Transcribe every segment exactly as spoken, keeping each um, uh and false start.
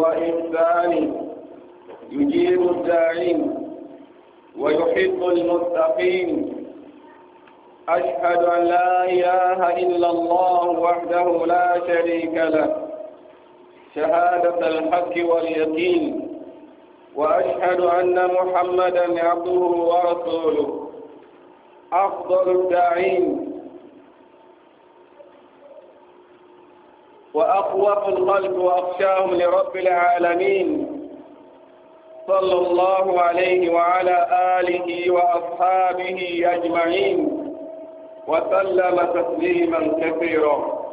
وإحسان يجيب الداعين ويحب المتقين. أشهد أن لا إله إلا الله وحده لا شريك له شهادة الحق واليقين، وأشهد أن محمدا عبده ورسوله أفضل الداعين وأخوف الخلق وأخشاهم لرب العالمين، صلى الله عليه وعلى آله وأصحابه أجمعين وسلم تسليما كثيرا.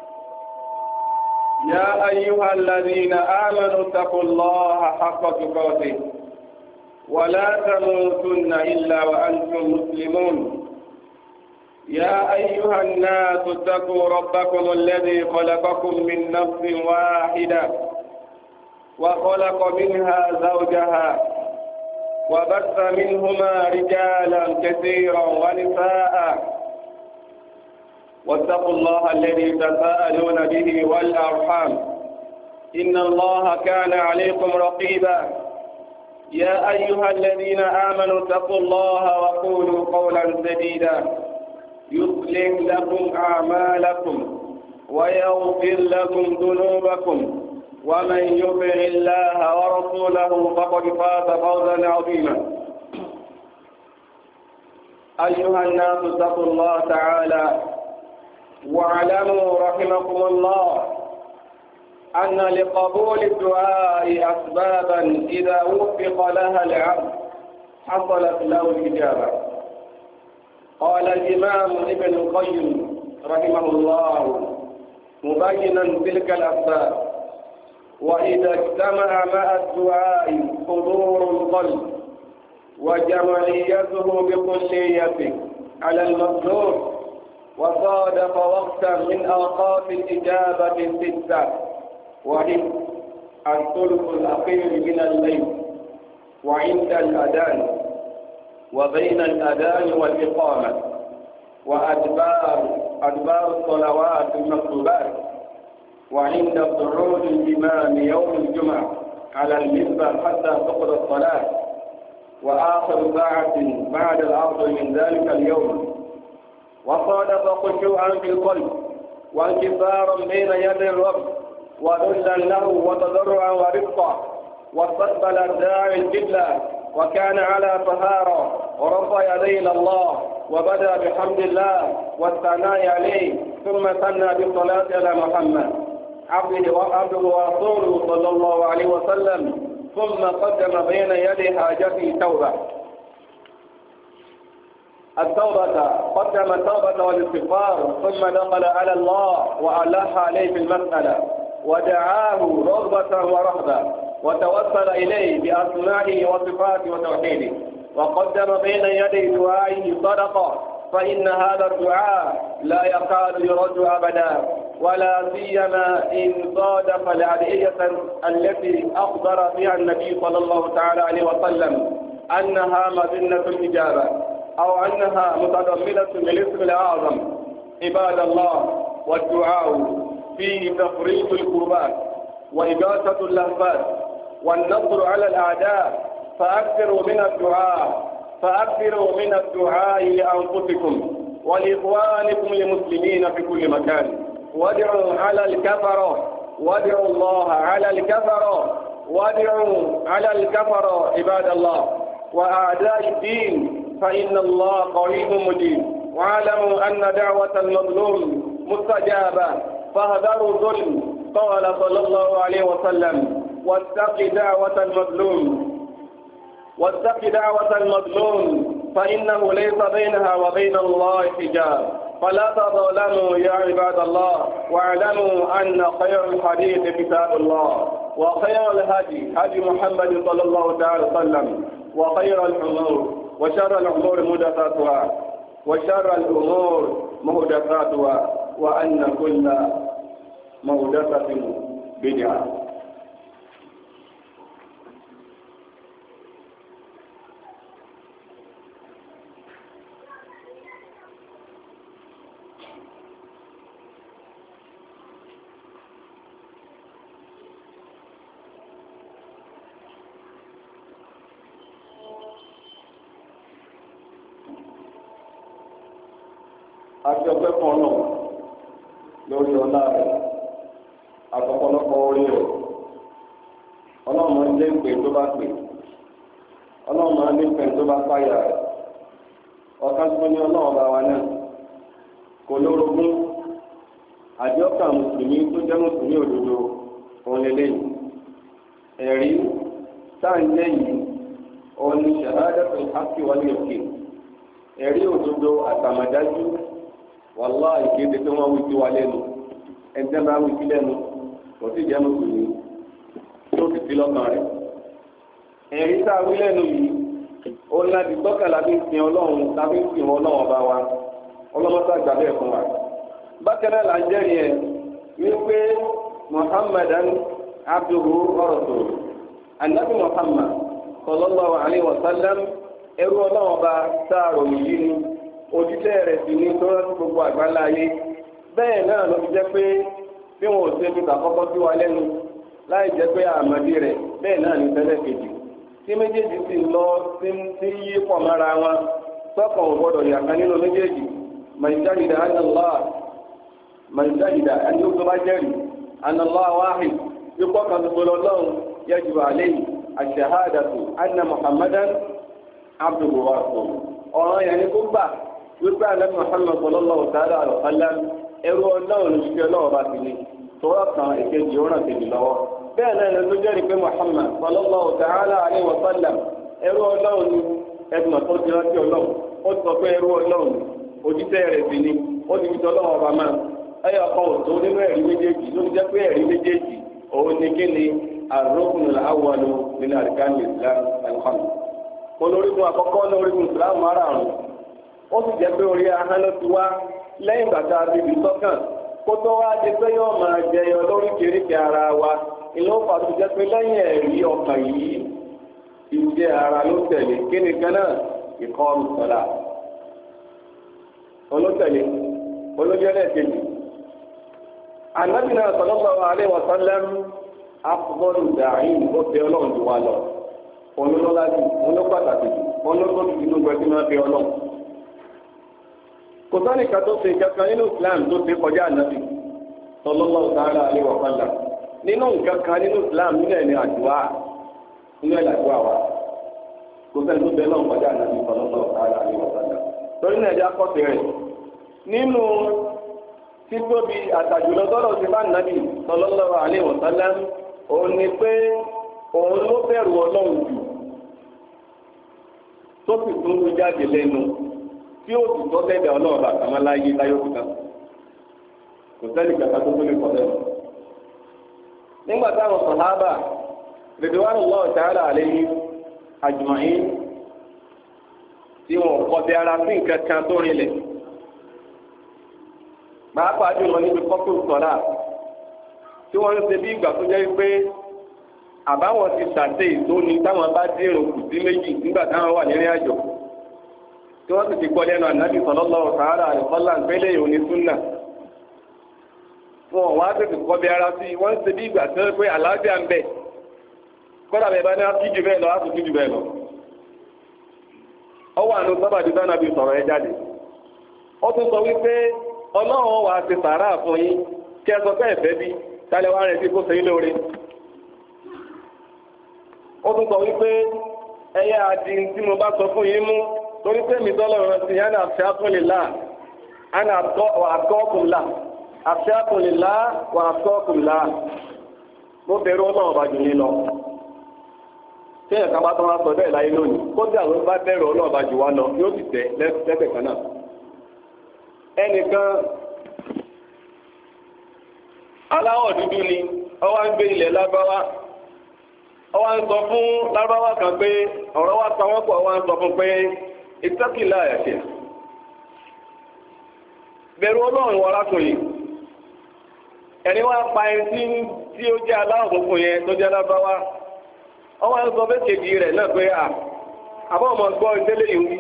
يا أيها الذين آمنوا اتقوا الله حق تقاته ولا تموتن إلا وأنتم مسلمون. يا أيها الناس اتقوا ربكم الذي خلقكم من نفس واحدة وخلق منها زوجها وبث منهما رجالا كثيرا ونساء، واتقوا الله الذي تساءلون به والأرحام إن الله كان عليكم رقيبا. يا أيها الذين آمنوا اتقوا الله وقولوا قولا سديدا يصلح لكم أعمالكم ويغفر لكم ذنوبكم، ومن يطع الله ورسوله فقد فاز فوزا عظيما. أيها الناس اتقوا الله تعالى واعلموا رحمكم الله أن لقبول الدعاء أسبابا إذا وفق لها العبد حصلت له الإجابة. قال الإمام ابن القيم رحمه الله مبينا تلك الأسباب: وإذا اجتمع مع الدعاء حضور القلب وجمعيته بكليته على المطلوب، وصادف وقتا من أوقات الإجابة ستة، وهي الثلث الأخير من الليل وعند الأذان وبين الأذان والإقامة وأدبار أدبار الصلوات المكتوبات وعند صعود الإمام يوم الجمعة على المنبر حتى تقضى الصلاة، وآخر ساعة بعد العصر من ذلك اليوم. وصادف خشوعا في القلب وانكسارا بين يدي الرب وذلا له وتضرعا ورفقا، واستقبل الداعي القبلة وكان على طهارة ورفع يديه إلى الله وبدأ بحمد الله والثناء عليه، ثم ثنى بالصلاة على محمد عبده وعبده ورسوله صلى الله عليه وسلم، ثم قدم بين يدي حاجته توبة التوبة قدم التوبة والاستغفار، ثم دخل على الله وألح عليه في المسألة ودعاه رغبة ورهبة وتوسل إليه بأسمائه وصفاته وتوحيده، وقدم بين يدي دعائه صدقة، فإن هذا الدعاء لا يكاد يرد أبدا، ولا سيما إن صادف الأدعية التي أخبر بها النبي صلى الله تعالى عليه وسلم أنها مظنة الإجابة أو أنها متضمنة للاسم الأعظم. عباد الله، والدعاء فيه تفريط الكربات وإغاثة اللهفات والنصر على الأعداء، فأكثروا من الدعاء فأكثروا من الدعاء لأنفسكم ولإخوانكم المسلمين في كل مكان. وادعوا على الكفرة وادعوا الله على الكفرة وادعوا على الكفرة عباد الله وأعداء الدين، فإن الله قريب مجيب. واعلموا أن دعوة المظلوم مستجابة، فاهذروا الظلم. قال صلى الله عليه وسلم: واتق دعوة المظلوم واتق دعوة المظلوم فإنه ليس بينها وبين الله حجاب. فلا تظلموا يا عباد الله، واعلموا أن خير الحديث كتاب الله، وخير الهدي هدي محمد صلى الله تعالى وسلم، وخير الأمور وشر الأمور محدثاتها وشر الأمور محدثاتها وأن كل محدثة بدعة. àti ọpẹ́ kan náà lórí ọlá rẹ̀ àtọ̀pọ̀lọpọ̀ orí rẹ̀. Ọlọ́run máa ń lé ìpè tó bá pè, Ọlọ́run máa ń lé ìpè tó bá páyà rẹ̀. Ọ̀kan tó ní Ọlọ́run bá wa náà kò lórogún. Àjọkà mùsùlùmí tó jẹ́ mùsùlùmí òdodo òun lélẹ́yìn. Ẹ̀rí táǹjẹ́ yìí òun ni shahadatul haqqi wal yaqin. Ẹ̀rí òdodo àtàmàdájú wàlá ìkéde tí wọ́n wí sí wa lẹ́nu. Ẹ̀jẹ̀ máa wí sí lẹ́nu kò sì jẹ́ mùsùlùmí tó ti fi lọ́kàn rẹ̀. Ẹ̀rí tá a wí lẹ́nu yìí òun láti gbọ́kàn lábẹ́ ìsìn Ọlọ́run lábẹ́ ìsìn Ọlọ́run ọba wa ọlọ́mọta gbà bẹ́ẹ̀ fún wa. Bákan náà là ń jẹ́rìí ẹ̀ wípé Muhammadan abduhu wa rasuluhu. Ànábì Muhammad sallallahu alaihi wa sallam ẹrú Ọlọ́run ọba sáàrò yìí ni òjíṣẹ́ rẹ̀ sì ní tó rántí gbogbo àgbáńlá ayé. Bẹ́ẹ̀ náà ló fi jẹ́ pé bí wọn ò ṣe fi kàkọ́kọ́ sí wa lẹ́nu láì jẹ́ pé àmọ́dé rẹ̀ bẹ́ẹ̀ náà ní tẹ́lẹ̀ kejì. Tí méjèèjì sì lọ sí yí pọ̀ mọ́ra wọn sọ́kàn ò gbọ́dọ̀ yàtọ̀ nínú méjèèjì. من شهد أن الله من شهد أن يكتب جري أن الله واحد يقول رسول الله يجب عليه الشهادة أن محمدا عبده ورسوله. ọ̀ràn yẹn ni kó gbà wípé alẹ́ Muhammad sallallahu ta'ala alaihi wa sallam ẹrú ọlọ́run lóṣìṣẹ́ ọlọ́run bá ti ní tọ́wọ́ kan èkejì ó ràn tèmi lọ́wọ́. bẹ́ẹ̀ náà ló jẹ́rìí pé Muhammad sallallahu ta'ala alaihi wa sallam ẹrú ọlọ́run ní ẹ̀dùn tó ti rántí ọlọ́run ó sọ pé ẹrú ọlọ́run òjíṣẹ́ rẹ̀ sì ni ó ti fi tọ́lọ́wọ́ ọba máa ẹyọ kan òtó nínú ẹ̀rí méjèèjì ló fi jẹ́ pé ẹ̀rí méjèèjì òun ni kí ni ar-ruknul awwal min arkanil islam al-khams. olórígun àkọ́kọ́ ní orígun islam márààrún ó sì jẹ́ pé orí ahọ́n ló ti wá lẹ́yìn bàtà bíbí sọ́kàn kó tó wá di pé yóò máa jẹyọ lóríkèéríkèé ara wa ìlú ó fàtó jẹ́ pé lẹ́yìn ẹ̀rí ọkàn yìí ìjẹ ara ló tẹ̀lé kí ni gan náà ìkọrù sọ̀lá olótẹ̀lé olójẹ́lẹ̀ kejì. Ànábì náà sallallahu alaihi wa sallam afdalu da'in ó bẹ ọlọ́run jù wá lọ. olólọ́lájú olópàtàkì olótóbi nínú gbẹ̀bí máa bẹ ọlọ́run. kò sọ́ni ká tó ṣe kankan nínú Islam tó ṣe kọjá Ànábì sallallahu ta'ala alaihi wa sallam. nínú nǹkan kan nínú Islam nínú ẹ̀ ní àdúrà nínú ẹ̀ làdúrà wa. kò sẹ́ni tó bẹ ọlọ́run kọjá Ànábì sallallahu ta'ala alaihi wa sallam. torí náà ẹ̀dá kọ́sẹ̀ rẹ̀ nínú títóbi àtàjùlọ tọ́lọ̀ ti bá nàbì sallallahu alaihi wa sallam òun ni pé òun ló bẹ̀rù ọlọ́run jù tó sì tún ń jáde lẹ́nu tí ó sì tọ́ tẹ́lẹ̀ ọlọ́run bàtà máa láyé láyé òkúta kò sẹ́ni kàkà tó tó lè kọ́ lẹ́nu. nígbà táwọn sàhábà ridwanullahi ta'ala alaihim ajma'in tí wọn kọ bí ara sí nǹkan kan tó rinlẹ̀ pàápàá jùlọ níbi kọ́kọ́ sọ̀rọ̀ tí wọ́n ń ṣe bí ìgbà tó jẹ́ pé àbáwọn ti ṣàṣe ìtóni táwọn bá dérò kù sí méjì nígbà táwọn wà nírìn àjò tí wọ́n sì ti gbọ́ lẹ́nu Ànábì sallallahu ta'ala alaihi wa sallam pẹ́lẹ́ ìhòòní súnà wọn wá tètè kọ́ bí ara sí wọ́n ń ṣe bí ìgbà tó jẹ́ pé àlàáfíà ń bẹ kọ́dà bẹ́ẹ̀ bá ní wọ́n kíjù bẹ́ẹ̀ lọ wọ́n tún kíjù bẹ́ẹ̀ lọ. ọwọ́ àánú sábàdí sáà nàbí sọ̀rọ̀ ẹ jáde ó tún sọ wípé ọlọ́run wà á ti sàárà fún yín kí ẹ sọ pé ẹ̀fẹ́ bí tálẹ̀ wá rẹ̀ sí kó sẹ́yìn lóore. ó tún sọ wípé ẹyẹ àdì tí mo bá sọ fún yín mú torí pé mi tọ́lọ̀ rẹ̀ sí yánà àfẹ́kùnlélà àná àkọ́kùnlá àfẹ́kùnlélà wà àkọ́kùnlá mo bẹ̀rù ọlọ́run bá jù ní lọ. tí ẹ̀ka bá tán wá sọ bẹ́ẹ̀ láyé lónìí kódà ló bá bẹ̀rù ọlọ́run bá jù wá lọ yóò sì tẹ̀ lẹ́sẹ̀ kan náà. ẹnìkan aláwọ̀ dúdú ni ọwá ń gbé ilẹ̀ lábáwá ọwá ń sọ fún lábáwá kan pé ọ̀rọ̀ wá pa wọ́n pọ̀ ọwá ń sọ fún pé ìtọ́kìlá ẹ̀ṣẹ̀ bẹ̀rù ọlọ́run wọ arákùnrin ẹni wá pa ẹni tí ó jẹ́ aláwọ̀ funfun yẹn tó jẹ́ lábáwá ọwá ń sọ fẹ́ kejì rẹ̀ náà pé à àbọ̀ ọmọ gbọ́ ìdílé yìí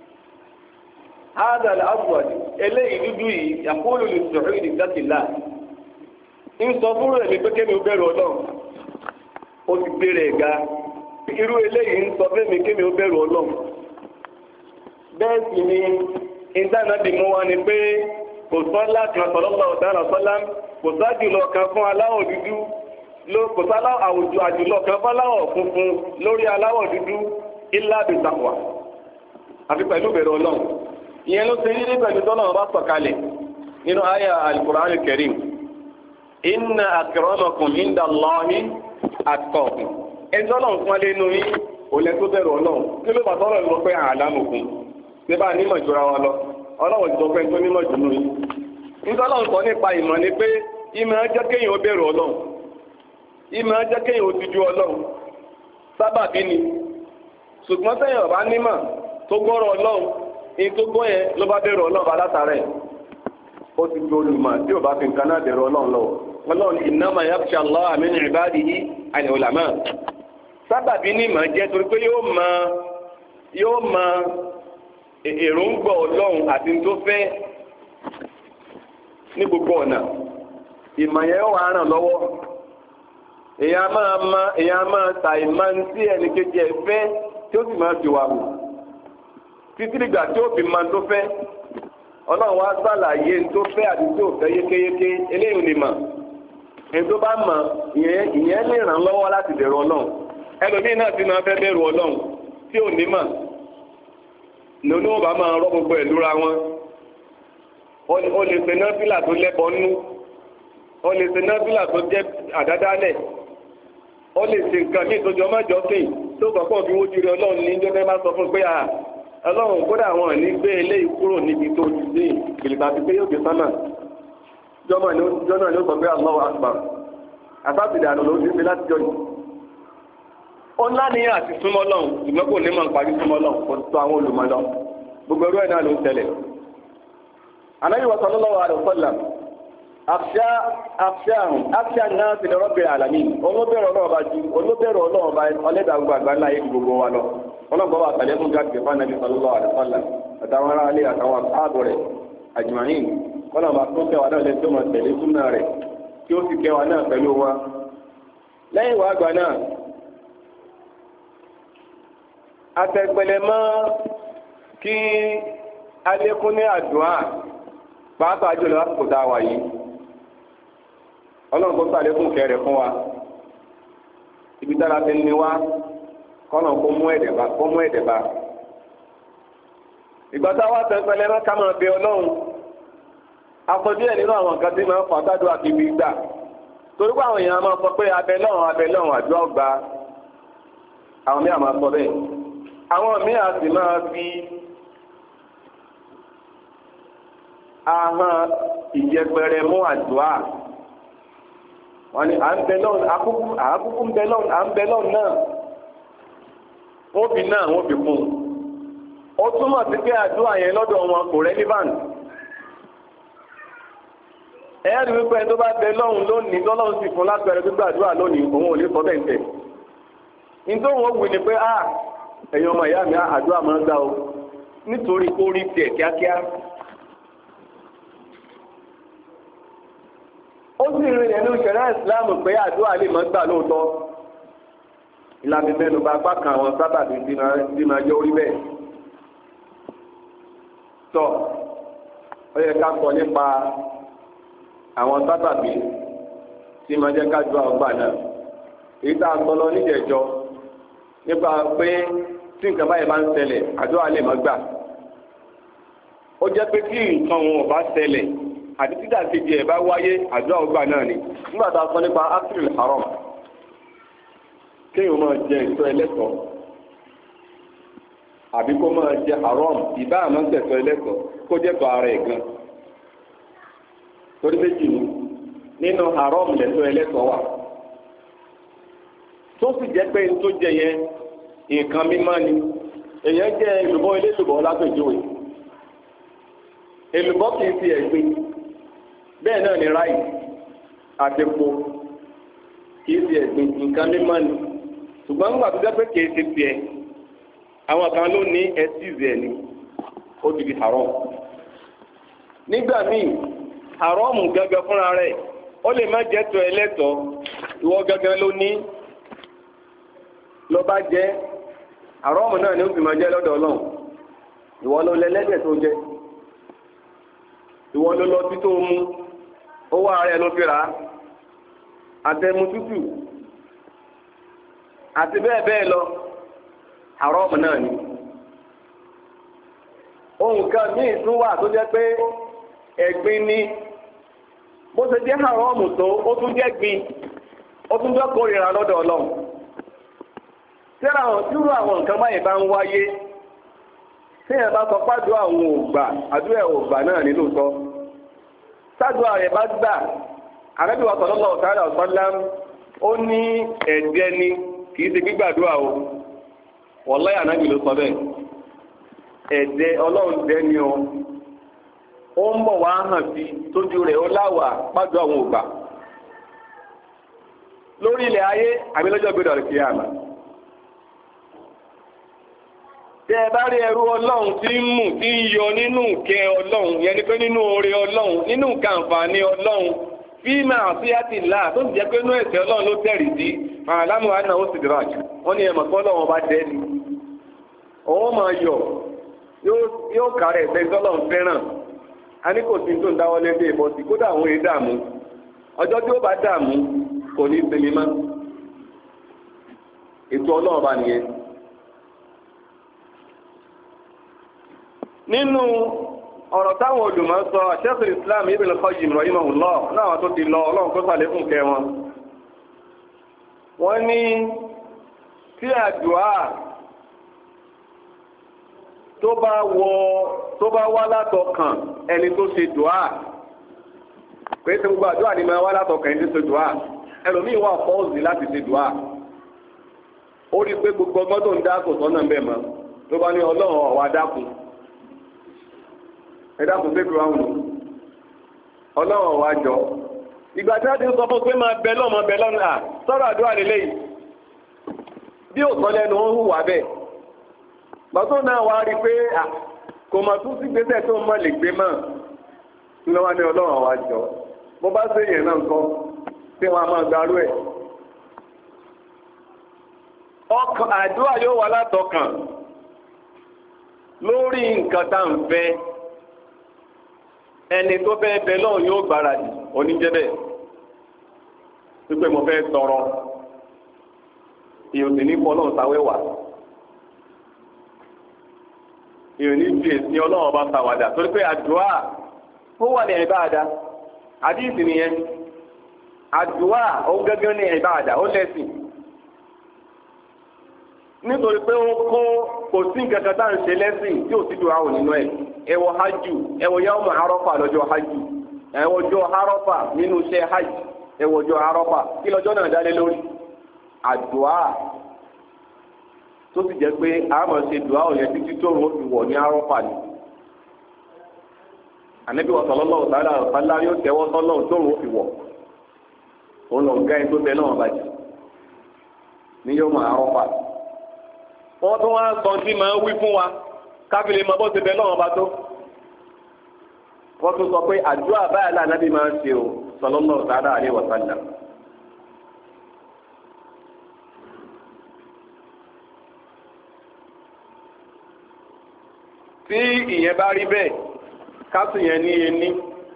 هذا الأسود eléyìí dúdú yìí yàkúlù lè sọ̀rọ̀ ìdí dátìlá ń sọ fún rẹ̀ ní pé kémi ó bẹ̀rù ọlọ́run ó ti gbére ẹ̀ga irú eléyìí ń sọ fún mi kémi ó bẹ̀rù ọlọ́run bẹ́ẹ̀ sì ni ìdánábì mú wa ni pé kò sọ láti sallallahu ta'ala sallam kò sájùlọ kan fún aláwọ̀ dúdú kò sálá àwùjọ àjùlọ kan fún aláwọ̀ funfun lórí aláwọ̀ dúdú illa bi taqwa àfi pẹ̀lú bẹ̀rù ọlọ́run ìyẹn ló ṣe rírí pẹ̀lú tọ́lọ́run bá sọ̀kalẹ̀ nínú àyà al-Qur'an al-Karim inna akramakum inda Allahi atqakum ẹjọ́ ọlọ́run fún alẹ́ inú yín òlẹ́ tó bẹ̀rù ọlọ́run kí ló bá tọ́lọ̀ lọ pé àlámùkún ṣé bá nímọ̀ ìjọra wa lọ ọlọ́run ti sọ pé tó nímọ̀ jù nù yín nítorí ọlọ́run sọ nípa ìmọ̀ ni pé ìmọ̀ jẹ́ kéèyàn ó bẹ̀rù ọlọ́run ìmọ̀ jẹ́ kéèyàn ó tijú ọlọ́run sábàbí ni ṣùgbọ́n sẹ́yìn ọ̀bá nímọ̀ tó gbọ́rọ̀ ọlọ́run ní tó gbọ́ yẹn ló bá bẹ̀rù ọlọ́run bá látàrẹ̀ ó ti di olùmọ̀ tí ò bá fi nǹkan náà bẹ̀rù ọlọ́run lọ́wọ́ ọlọ́run innama yakhsha Allaha min ibadihi al-ulama sábàbí ní ìmọ̀ jẹ́ torí pé yóò mọ yóò mọ èròǹgbà ọlọ́run àti tó fẹ́ ní gbogbo ọ̀nà ìmọ̀ yẹn wà ràn lọ́wọ́ èèyàn máa ma èèyàn máa ta ìmọ̀ sí ẹnì kejì ẹ̀ fẹ́ tí ó sì máa fi wà wù títí dìgbà tí ó fi máa tó fẹ́ ọlọ́run wá sàlàyé tó fẹ́ àti tó fẹ́ yékéyéké eléyìí ni mà ẹni tó bá mọ̀ ìyẹn ìyẹn lè ràn lọ́wọ́ láti bẹ̀rù ọlọ́run ẹlòmíín náà ti máa fẹ́ bẹ̀rù ọlọ́run tí ò ní mà lónìí wọn bá máa rọ́ gbogbo ẹ̀ lúra wọn ó lè ṣe náfìlà tó lẹ́bọ̀ nú ó lè ṣe náfìlà tó jẹ́ àdádálẹ̀ ó lè ṣe nǹkan ní ìtọ́jú ọmọjọ́sìn tó kọ̀ọ̀kan fi wójú rẹ ọlọ́run ní jọ́fẹ́ bá sọ fún pé à ọlọ́run kódà àwọn ní gbé eléyìí kúrò níbi tó ti dé ìgbìlìgbà ti pé yóò gbé sánà jọ́nà ni ó sọ pé Allahu Akbar àtàtìdà àná ló ti ṣe láti jọ yìí ó ńlá ní àti súnmọ́ lọ́hùn ṣùgbọ́n kò ní mọ̀ ń parí súnmọ́ lọ́hùn kò tó àwọn olùmọ̀ lọ gbogbo ẹrú ẹ̀ náà ló ń tẹ̀lẹ̀ Ànábì sallallahu alaihi wasallam àfíà àfíà àrùn àfíà náà ti lọ́rọ́ bẹ̀rẹ̀ àlàmì olóbẹ̀rẹ̀ ọlọ́ọ̀bá ju olóbẹ̀rẹ̀ ọlọ́ọ̀bá ọlẹ́dàá gbogbo àgbáńlá yìí gbogbo wa lọ ọlọ́gbọ́ wa tàlẹ́ fún jáde fún Ànábì sallallahu alaihi wasallam àtàwọn ará alẹ́ àtàwọn àbọ̀ rẹ̀ àjùmáyìn kọ́nà bá tó kẹwàá náà lẹ́tọ́ mọ̀ tẹ̀lé súnà rẹ̀ tí ó sì kẹwàá náà pẹ̀lú wa lẹ́yìn wá àgbà náà atẹ̀pẹ̀lẹ̀ mọ́ kí alékún ní àdúrà pàápàá jùlọ lásìkò tá a wà yìí ọlọ́run kó sàlékún kẹrẹ fún wa ibi tára ti ní wá kọ́nà kó mú ẹ̀dẹ̀ bá kó mú ẹ̀dẹ̀ bá ìgbà tá a wá tẹ̀pẹ̀lẹ̀ mọ́ ká máa bẹ ọlọ́run afọ díẹ̀ nínú àwọn nǹkan tí máa ń fa sádùn àti ibi gbà torí pé àwọn èèyàn máa sọ pé abẹ lọ́run abẹ lọ́run àdúrà gba àwọn míì máa sọ bẹ́ẹ̀ àwọn míì á sì máa fi ahọ́n ìjẹpẹrẹ mú àdúrà wọn ni à ń bẹ lọ́run àkúkú ń bẹ lọ́run à ń bẹ lọ́run náà wọ́n fi náà wọ́n fi kún un ó túmọ̀ sí pé àdúrà yẹn lọ́dọ̀ wọn kò relevant ẹ̀yẹ́rì wípé ẹni tó bá bẹ lọ́run lónìí lọ́lọ́run sì fún lágbẹ̀rẹ̀ gbígbà àdúrà lónìí òun ò lè sọ bẹ́ẹ̀ tẹ̀ nítorí wọn wù ní pé a ẹ̀yin ọmọ ìyá mi àdúrà máa ń gbà o nítorí kó rí tiẹ̀ kíákíá ó sì rí ẹnu ìṣẹ̀lẹ̀ ìsìláàmù pé àdúrà lè máa gbà lóòótọ́ ìlànà mẹ́nu bá apá kan àwọn sábàbí tí máa jẹ́ orí bẹ́ẹ̀ tọ́ ó yẹ ká sọ nípa àwọn sábàbí tí máa jẹ́ ká ju ọgbà náà èyí tá a sọ lọ níjẹ̀jọ́ nípa pé tí nǹkan báyìí bá ń ṣẹlẹ̀ àdúrà lè má gbà ó jẹ́ pé tí nǹkan wọn ò bá ṣẹlẹ̀ àti títà kejì ẹ̀ bá wáyé àdúrà ọgbà náà ni nígbà tá a sọ nípa akérè haram kéèyàn máa jẹ ìtọ́ ẹlẹ́tọ̀ọ́ àbí kó máa jẹ haram ìbá àmọ́ tẹ̀tọ́ ẹlẹ́tọ̀ọ́ kó jẹ́ tọ́ ara ẹ̀ gan torí méjì ni nínú haram lẹ́tọ́ ẹlẹ́tọ̀ọ́ wà tó sì jẹ́ pé tó jẹ yẹn nǹkan mímọ́ ni èèyàn jẹ́ èlùbọ́ ilé èlùbọ́ lápèjúwe èlùbọ́ kì í ti ẹ̀gbin bẹ́ẹ̀ náà ni ráì àti epo kì í ti ẹ̀gbin nǹkan mímọ́ ni ṣùgbọ́n nígbà tó jẹ́ pé kì í ti tiẹ̀ àwọn kan ló ní ẹsíìsì ẹ̀ ni ó ti di haram nígbà míì haram gángan fúnra rẹ̀ ó lè má jẹ́ tó ẹlẹ́tọ̀ọ́ ìwọ gángan ló ní ló bá jẹ́ haram náà ni ó sì máa jẹ́ lọ́dọ̀ Ọlọ́run ìwọ ló lẹ́lẹ́dẹ̀ tó jẹ́ ìwọ ló lọ tító mú owó ààrẹ ló fi rà á àtẹmu tútù àti bẹ́ẹ̀ bẹ́ẹ̀ lọ haram náà ni. ohun kan míì tún wà tó jẹ́ pé ẹ̀gbin ni bó ṣe jẹ́ haram tó ó tún jẹ́ gbin ó tún jẹ́ kórìíra lọ́dọ̀ Ọlọ́run. tíra àwọn tíru àwọn nǹkan báyìí bá ń wáyé tí ẹ̀ bá sọ pàdó àwọn ògbà àdúrà ògbà náà nínú sọ sádùá rẹ̀ bá gbà Ànábì wa sallallahu ta'ala wa sallam ó ní ẹ̀jẹ̀ ni kì í ṣe gbígbàdúrà o wallahi Ànábì ló sọ bẹ́ẹ̀ ẹ̀jẹ̀ Ọlọ́run jẹ́ ni o ó ń bọ̀ wá hàn sí tójú rẹ̀ ó láwà pàdó àwọn ògbà lórí ilẹ̀ ayé àbí lọ́jọ́ gbé dọ̀rẹ̀ kìí àmà. Tẹ ẹ bá rí ẹrú Ọlọ́run tí ń mú tí ń yọ nínú ìkẹ́ Ọlọ́run yẹn ni pé nínú oore Ọlọ́run nínú nǹkan àǹfààní Ọlọ́run fíìmà àti àtìlá tó ti jẹ́ pé inú ẹ̀sẹ̀ Ọlọ́run ló tẹ̀rì sí àlámù àná ó sì dìrà jù wọ́n ní ẹ̀mọ̀ kọ́ Ọlọ́run bá dẹ́ ni. Òun máa yọ yóò kárẹ̀ ẹ̀sẹ̀ tọ́lọ́run fẹ́ràn a ní kò sí tó ń dáwọ́ lé dé ìbọ̀sí kódà àwọn èé dààmú ọjọ́ tí ó bá dààmú kò ní sinmi mọ́ ètò Ọlọ́run bá nìyẹn. nínú ọ̀rọ̀ táwọn olùmọ̀ sọ Sheikh Islam Ibn Qayyim rahimahullah náà tó ti lọ Ọlọ́run kó sàlékún kẹ́ wọn. wọ́n ní tí àdúà tó bá wọ tó bá wá látọkàn ẹni tó ṣe dùá pé tí gbogbo àdúrà ni máa wá látọkàn ẹni tó ṣe dùá ẹlòmíì wà fọ́ọ̀sì láti ṣe dùá ó rí i pé gbogbo ọgbọ́n tó ń dá kò sọ́nà bẹ́ẹ̀ mọ́ tó bá ní Ọlọ́run ọ̀wá dákun ẹ dákun pé kúrò àwọn Ọlọ́run ọ̀wá jọ ìgbà tí wọ́n ti ń sọ fún pé máa bẹ lọ́ọ̀ máa bẹ lọ́nà à sọ̀rọ̀ àdúrà lélẹ́yìí bí ò sọ lẹ́nu ó ń hùwà bẹ́ẹ̀ bàtó náà wá rí i pé à kò mà tún sí gbèsè tó mọ̀ lè gbé mọ́ ní wọ́n ní Ọlọ́run ọ̀wá jọ bó bá ṣe yẹn náà kọ́ tí wọ́n á máa gbarú ẹ̀. ọkàn àdúrà yóò wá látọkàn lórí nǹkan tá à ń fẹ́ ẹni tó fẹ́ bẹ lọ́hùn yóò gbáradì oníjẹ́bẹ̀ wípé mo fẹ́ tọrọ ìyòsì ní fọlọ́hùn sáwẹ́wà ìyòsì ní fi èsì Ọlọ́run bá ṣàwàdà torí pé àdúrà ó wà ní ìbáàdà àdíìsì nìyẹn àdúrà ó gẹ́gẹ́ ní ìbáàdà ó lẹ́sìn nítorí pé ó kó kò sí nǹkan kan tá à ń ṣe lẹ́sìn tí ò sí dùn áwò nínú ẹ̀ ẹ wọ hajj ẹ wọ yawmu Arafa lọ́jọ́ hajj ẹ wọ ọjọ́ Arafa nínú iṣẹ́ hajj ẹ wọ ọjọ́ Arafa kí lọ́jọ́ náà dálé lórí àdúrà tó sì jẹ́ pé a máa ṣe dùn áwò yẹn títí tó rò ó fi wọ̀ ní Arafa ni Ànábì sallallahu alaihi wasallam yóò tẹ́wọ́ sọ́lọ́run tó rò ó fi wọ̀ òun lọ gá ẹ tó tẹ náà bàjẹ́ ní yawmu Arafa wọ́n tún wá sọ sí máa ń wí fún wa káfílẹ̀ mọ́ bó ti bẹ lọ́wọ́ bá tó wọ́n tún sọ pé àdúrà báyà láà nábì máa ń ṣe o sallallahu ta'ala alaihi wa sallam. tí ìyẹn bá rí bẹ́ẹ̀ kásù yẹn ní ení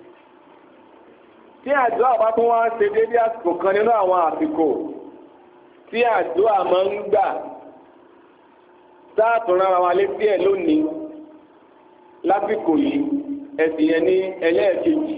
tí àdúrà bá tún wá ṣe déédéé àsìkò kan nínú àwọn àsìkò tí àdúrà máa ń gbà sáàtún rárá wa létí ẹ̀ lónìí lásìkò yìí ẹ̀sìn yẹn ní ẹlẹ́ẹ̀kejì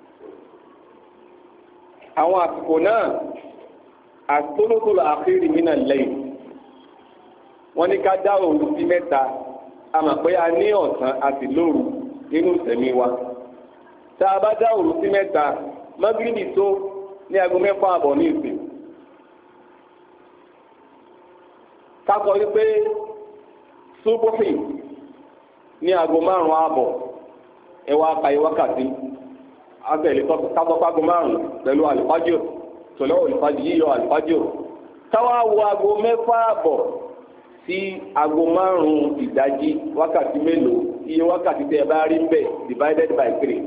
àwọn àsìkò náà àtólótóló àkírí mí náà lẹ́yìn wọ́n ní ká dá òru sí mẹ́ta a mọ̀ pé a ní ọ̀sán àti lóru nínú ìsẹ̀mí wa tá a bá dá òru sí mẹ́ta mọ́gírìbì tó ní aago mẹ́fà àbọ̀ ní ìsìn ká sọ wípé subuhi ní aago márùn ààbọ̀ ẹ wá ka ìwákàtí abẹ́lé kápọ́pá aago márùn pẹ̀lú àlùfájò tòlẹ́ òlùfájò yíyọ àlùfájò káwá wo aago mẹ́fà ààbọ̀ sí aago márùn ìdájí wákàtí mélòó iye wákàtí tẹ́ ẹ bá rí bẹ́ẹ̀ divided by three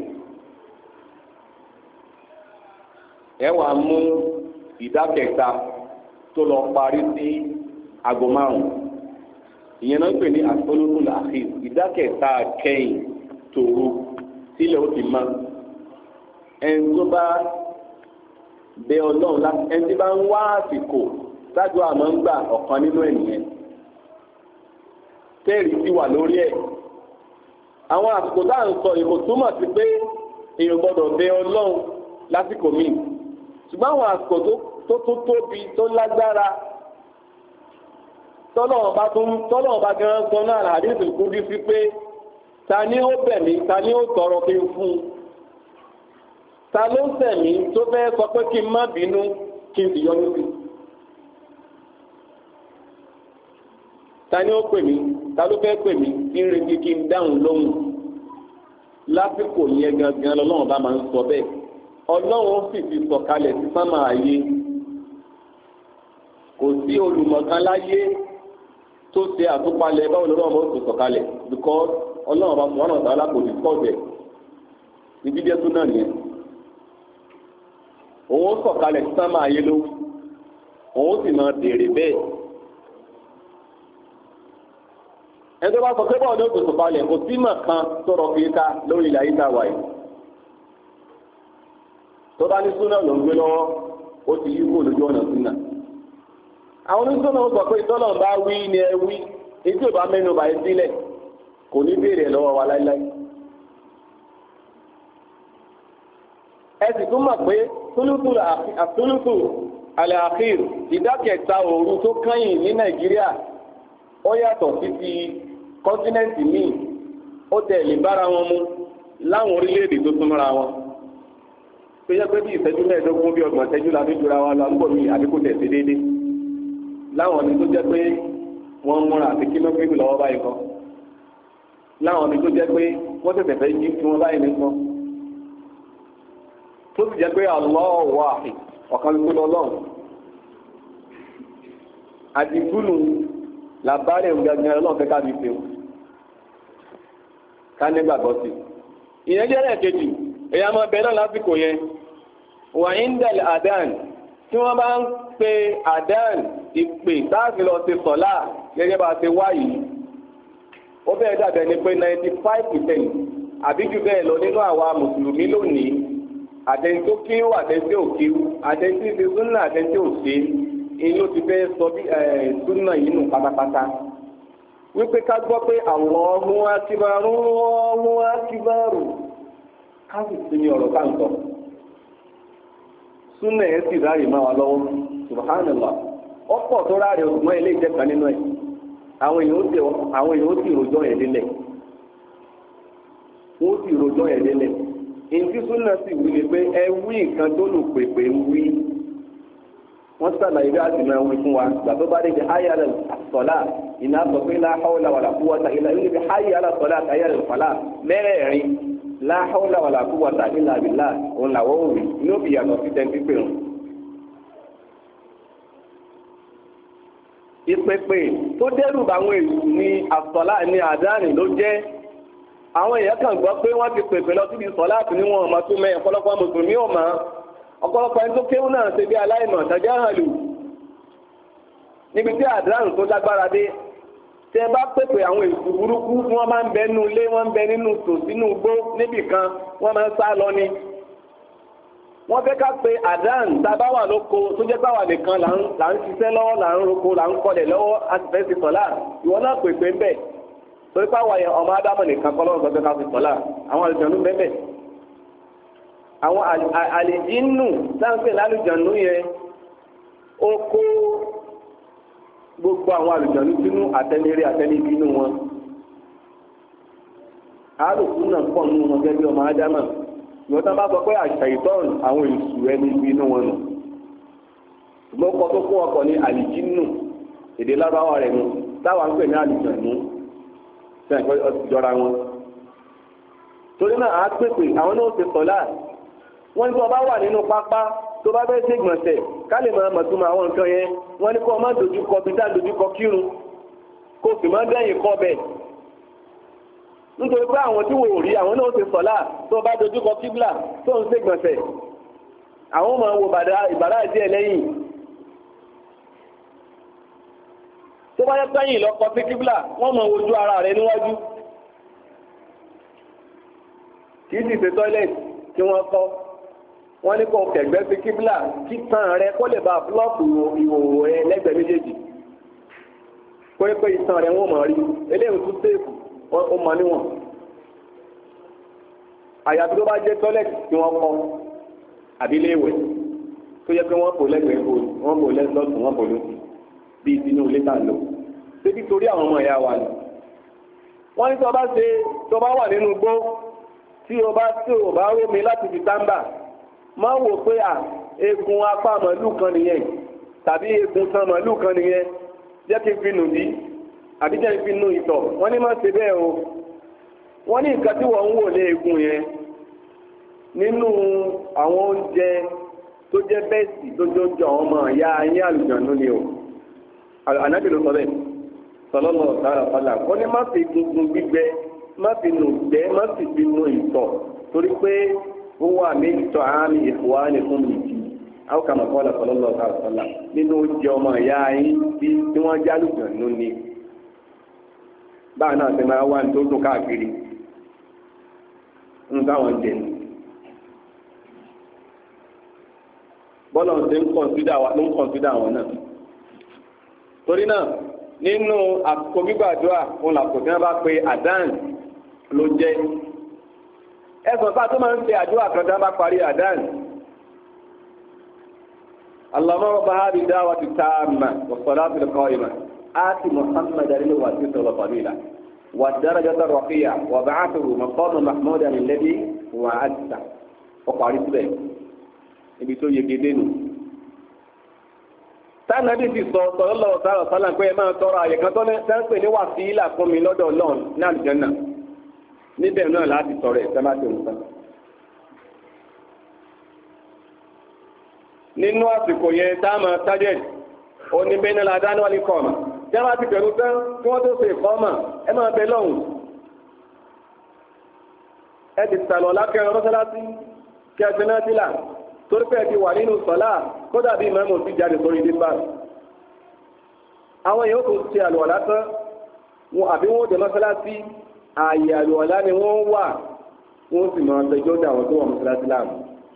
ẹ wá mú ìdá kẹta tó lọ parí sí aago márùn ìyẹn náà ń pè ní àtọ́lótó làákì ìdákẹ́ta kẹ́yìn tòru tí sílẹ̀ ó ti mọ́ ẹni tó bá bẹ ọlọ́run láti ẹni tí bá ń wá àsìkò ṣáájú àmọ́ ń gbà ọ̀kan nínú ẹ̀nìyẹn tẹ́ẹ̀rì ti wà lórí ẹ̀ àwọn àsìkò tá à ń sọ èkó túmọ̀ sí pé èèyàn gbọ́dọ̀ bẹ ọlọ́run lásìkò míì ṣùgbọ́n àwọn àsìkò tó tó tóbi tó lágbára tọ́lọ́run bá tún tọ́lọ́run bá gan sọ náà àdéhùn kú bí sí pé ta ni ó bẹ̀ mí ta ni ó tọrọ kí n fún un ta ló ṣẹ̀ mí tó fẹ́ sọ pé kí n má bínú kí n sì yọnu sí ta ni ó pè mí ta ló fẹ́ pè mí kí n retí kí n dáhùn lóhùn lásìkò yẹn gangan lọ́lọ́run bá máa ń sọ bẹ́ẹ̀ ọlọ́run sì ti sọ̀kalẹ̀ sí sánmà ayé kò sí olùmọ̀kan láyé tó ṣe àtúpalẹ̀ báwo lọ́wọ́ ọmọ tó sọ̀kalẹ̀ because ọlọ́run bá sọ̀rọ̀ náà tààlà kò ní kọ́ọ̀bẹ̀ níbi díẹ̀ tó náà nìyẹn òun sọ̀kalẹ̀ sí sánmà ayé ló òun sì máa béèrè bẹ́ẹ̀ ẹni tó bá sọ pé báwo ni ó tó sọ̀kalẹ̀ kò sí mọ̀ kan sọ̀rọ̀ fi ká lórí ilẹ̀ ayé tá a wà yìí tó bá ní súnà ló ń gbé lọ́wọ́ ó ti yí kó lójú ọ̀nà súnà àwọn oníṣòwò sọ pé ìtọ́nà bá wí ni ẹ wí etí ò bá mẹ́nu bàyí sílẹ̀ kò ní béèrè lọ́wọ́ wa láíláí. ẹ sì tún mọ̀ pé àtúntò alẹ́ àkír ìdákẹ́ta òru tó kẹ́yìn ní nàìjíríà ó yàtọ̀ sí ti kọ́ńtínẹ́ǹtì míì ó tẹ̀lé bára wọn mu láwọn orílẹ̀-èdè tó súnmọ́ra wọn. tó yẹ pé bí ìṣẹ́jú mẹ́ẹ̀ẹ́dógún bí ọgbọ̀n ìṣẹ́jú la fi jura wa lọ nígbò míì àbí kò tẹ̀sí déédéé láwọn ni tó jẹ́ pé wọ́n múra àti kílógírì lọ́wọ́ báyìí kan láwọn ni tó jẹ́ pé wọ́n tẹ̀sẹ̀ fẹ́ yí tí wọ́n báyìí nìkan tó sì jẹ́ pé Allahu wahid ọ̀kan ló lọ́lọ́run àdìgúnù làbárẹ̀ gangan ọlọ́run fẹ́ káàdì fi ká nígbàgbọ́ sí ìyẹn jẹ́ ẹ̀kejì èyí á máa bẹ náà lásìkò yẹn wà indal adan tí wọ́n bá ń pe adan ìpè táàfin lọ sí sọ̀lá gẹ́gẹ́ bá a ti wá yìí ó bẹ́ẹ̀ dàbẹ̀ ni pé ninety five percent àbí jù bẹ́ẹ̀ lọ nínú àwa mùsùlùmí lónìí àtẹ̀ntó kíw àtẹ̀ntó òkíw àtẹ̀ntó ti súnà àtẹ̀ntó òsè èyí ló ti fẹ́ sọ bí súnà yìí nù pátápátá wípé ká gbọ́ pé Allahu akbar Allahu akbar ká sì sinmi ọ̀rọ̀ ká ń sọ súnà yẹn sì ráàyè máa wà lọ́wọ́ subhanallah ọ̀pọ̀ tó ráàyè òṣùmọ́ ilé ìjẹ́ka nínú ẹ̀ àwọn èèyàn ó sì rojọ́ yẹn délẹ̀ wọ́n sì rojọ́ yẹn délẹ̀ ìdí súnà sì wí ni pé ẹ wí nǹkan tó lù pèpè ń wí wọ́n sàlàyé bí a sì máa wí fún wa gbà tó bá dé bi hayya ala sọ̀lá iná sọ pé la hawla wala quwwata illa billah bi hayya ala sọ̀lá hayya ala falah mẹ́rẹ̀ẹ̀rin la hawla wala quwwata illa billah òun làwọn ò rí inú òbí yàtọ̀ sí tẹ́ńtì pé wọn. ìpèpè tó dẹ́rù àwọn èèyàn ní àsọ̀lá ní àdáni ló jẹ́ àwọn èèyàn kan gbọ́ pé wọ́n ti pèpè lọ síbi sọ̀lá àti níwọ̀n ọmọ tó mẹ́ ọ̀pọ̀lọpọ̀ mùsùlùmí ọ̀mọ́ ọ̀pọ̀lọpọ̀ ẹni tó kéwù náà ṣe bí aláìmọ̀ tàjá hàn lù níbi tí àdáni tó lágbára dé tẹ bá pèpè àwọn èsù burúkú tí wọ́n máa ń bẹ nínú ilé wọ́n ń bẹ nínú tòsínú igbó níbì kan wọ́n máa ń sá lọ ni wọ́n fẹ́ ká pé àdán tàbá wà lóko tó jẹ́ pàwà nìkan là ń ṣiṣẹ́ lọ́wọ́ là ń roko là ń kọlẹ̀ lọ́wọ́ a sì fẹ́ sí sọ́lá ìwọ náà pèpè ń bẹ̀ torí pàwà yẹn ọmọ ádámọ̀ nìkan kọ́ lọ́wọ́ gbọ́dọ̀ ká fi sọ́lá àwọn àlùjànnú bẹ́ẹ̀ àwọn àlìjínù sáńpẹ̀ lálùjànnú yẹn ó kó gbogbo àwọn àlùjànnú sínú àtẹnirí àtẹnibí inú wọn àlùkù náà pọ̀ nínú wọn gẹ́gẹ́ bí ọmọ ádámọ̀ ìwọ́n tán bá sọ pé àṣà ìtọ́rùn àwọn èṣù ẹni ibi inú wọn nù ṣùgbọ́n kọ́ tó kún ọkọ̀ ní àlìjínù èdè lábáwá rẹ̀ nù táwa ń pè ní àlìjànnú sẹ́yìn pé ọtí jọra wọn. torí náà àá pèpè àwọn náà ti sọ̀lá wọ́n ní kí wọ́n bá wà nínú pápá tó bá fẹ́ ṣe gbọ̀nsẹ̀ ká lè máa mọ̀túnmọ̀ àwọn nǹkan yẹn wọ́n ní kí wọ́n má dojúkọ bí tá dojúkọ kírun kó sì má dẹ́yìn kọ́ bẹ́ẹ̀ nítorí pé àwọn tí wò rí àwọn náà ti sọ̀lá tó bá dojúkọ kíblà tó ń ṣègbọ̀nsẹ̀ àwọn máa wo ìbàrá díẹ̀ lẹ́yìn tó bá yẹ pẹ́yìn lọ́kọ sí kíblà wọ́n máa wojú ara rẹ̀ níwájú kì í sì ṣe tọ́ílẹ̀tì tí wọ́n kọ́ wọ́n ní kó kẹ̀gbẹ́ sí kíbílà kí tán rẹ kó lè bá búlọ́ọ̀kù ìhòòhò rẹ lẹ́gbẹ̀ẹ́ méjèèjì kó yẹ pé itan rẹ wọ́n mọ̀ rí eléyìí tún séèkù ó mọ níwọ̀n àyàfi tó bá jẹ́ tọ́ílẹ̀tì tí wọ́n kọ́ àbí léèwẹ̀ tó yẹ pé wọ́n bò lẹ́gbẹ̀ẹ́ bò wọ́n bò lẹ́sọ̀tún wọ́n bò lóṣù bíi tinú ilé tá a lò débi torí àwọn ọmọ ìyá wa ni wọ́n ní tó bá ṣe tó bá wà nínú igbó tí o bá tí o bá rómi láti fi tábà máa wò pé à eegun apá màálù kan nìyẹn tàbí eegun tan màálù kan nìyẹn jẹ́ kí n fi nù bí àbí jẹ́ kí n fi nù ìtọ̀ wọ́n ní má ṣe bẹ́ẹ̀ o wọ́n ní nǹkan tí wọ́n ń wò lé eegun yẹn nínú àwọn oúnjẹ tó jẹ́ bẹ́ẹ̀sì tó jọjọ àwọn ọmọ ìyá ayé àlùjànnú ni o ànábì ló sọ bẹ́ẹ̀ sọlọ́lọ́ ọ̀sára fọlá wọ́n ní má fi gungun gbígbẹ má fi nù gbẹ́ má sì fi nù ìtọ̀ torí pé ó wà ní ìtọ̀ àmì ìfowá ní fún mi jì àwọn kàmá fọlá sọlọ́lọ́ ọ̀sára fọlá nínú oúnjẹ ọmọ ìyá ayé tí wọ́n já àlùjànnú ni báà náà ti máa wá ní tó dùn káàkiri ń táwọn jẹ ní. bọ́lá ń ṣe ń kọ̀nsídà wa ló ń kọ̀nsídà wọn náà torí náà nínú àkókò gbígbàdúrà òun làkókò tí wọ́n bá pe àdán ló jẹ́ ẹ̀sùn bá tó máa ń ṣe àdúrà kan tí wọ́n bá parí àdán Allahumma rabba hadhihi da'wati tamma was-salati al-qa'ima آتِ محمدا الوسيلة والفضيلة والدرجة الرفيعة وابعثه مقاما محمودا الذي وعدته ọparí síbẹ̀ ibi tó yege dénú. Tánàbí ti sọ sallallahu alaihi wasallam pé ẹ máa tọrọ àyè kan tó ń pè ní wàsílà fún mi lọ́dọ̀ Ọlọ́run ní àlùjánnà níbẹ̀ náà láti tọrọ ẹ̀ sẹ́mà tó ń sọ. Nínú àsìkò yẹn tá a máa tájẹ̀ òní bẹ́ẹ̀ ní ládàá ní kọ́ ọ̀mà tí a máa ti pẹ̀lú tán kí wọ́n tó ṣe ìkọ́ ọ̀mà ẹ máa bẹ lọ́hùn. Ẹ ti sàlọ̀ lákẹ́rọ mọ́sálásí kí ẹ ti náà sílà torí pé ẹ ti wà nínú sọ̀lá kódà bí ìmáàmù ti jáde sórí dípà. Àwọn èèyàn tó ṣe àlùwàlá tán wọn àbí wọn ò dé mọ́sálásí ààyè àlùwàlá ni wọ́n wà wọ́n sì máa tẹjọ́ dà wọ́n tó wà mọ́sálásí láàmú.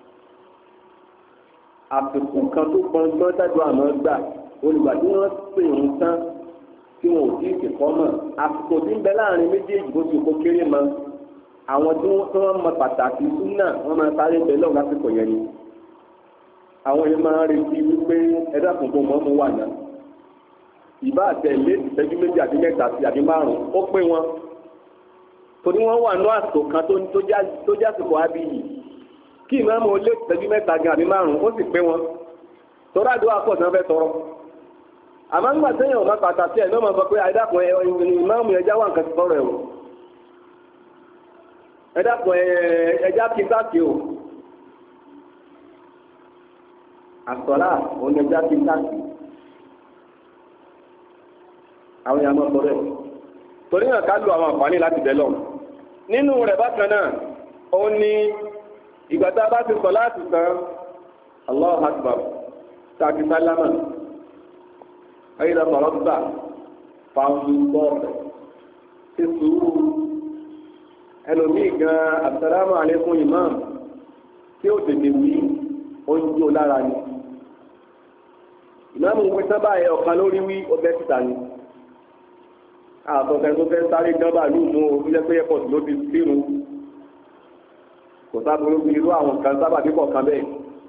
Àsìkò kan tó gbọ́ngbọ́n tájú àmọ́ gbà olùgbà tí wọ́n pè ń tán tí wọn ò tí ì ṣèkọ́ mọ̀ àsìkò tí ń bẹ láàrin méjèèjì bó ti kó kéré mọ́ àwọn tí wọ́n mọ pàtàkì súnà wọ́n máa sáré bẹ lọ́wọ́ lásìkò yẹn ni àwọn yẹn máa ń retí wípé ẹ̀dá kòkó mọ́ mú wà náà ìbá àtẹ̀lé ìṣẹ́jú méjì àti mẹ́ta sí àbí márùn-ún ó pé wọn torí wọ́n wà ní àsìkò kan tó jásìkò ábíyì kí ìmáàmù ó lé ìṣẹ́jú mẹ́ta gan àbí márùn-ún ó sì pé wọn tọ́rọ àdúrà pọ̀ tí wọ́n fẹ́ tọrọ àmọ́ nígbà téèyàn ò má pàtàkì ẹ̀ lọ́mọ sọ pé àìdàpọ̀ ìmáàmù ẹja wà nǹkan ti tọrọ ẹ̀ o ẹ̀dàpọ̀ ẹja kí n sáàkì o àsọ̀lá òun ẹja kí n sáàkì àwọn èèyàn máa tọrọ ẹ̀ torí náà ká lo àwọn àǹfààní láti bẹ̀ lọ nínú rẹ̀ bákan náà òun ni ìgbà tá a bá ti sọ láti tán Allahu Akbar tàbí sálámà ayélujára sọ̀rọ̀gbà fàǹdùbọ̀ọ̀bẹ̀ ti sùúrù ẹlòmíì gan assalamu alaikum imam tí ó tètè wí oúnjẹ ò lára ni ìmáàmù ń pín sábà ẹ ọ̀kan lórí wí ọbẹ̀ títà ni àtọ̀tẹ̀ tó fẹ́ sáré gánbà lùmú orílẹ̀ pé airport ló ti kírun kò sábúrú bí irú àwọn kan sábà bí kọ̀ọ̀kan bẹ́ẹ̀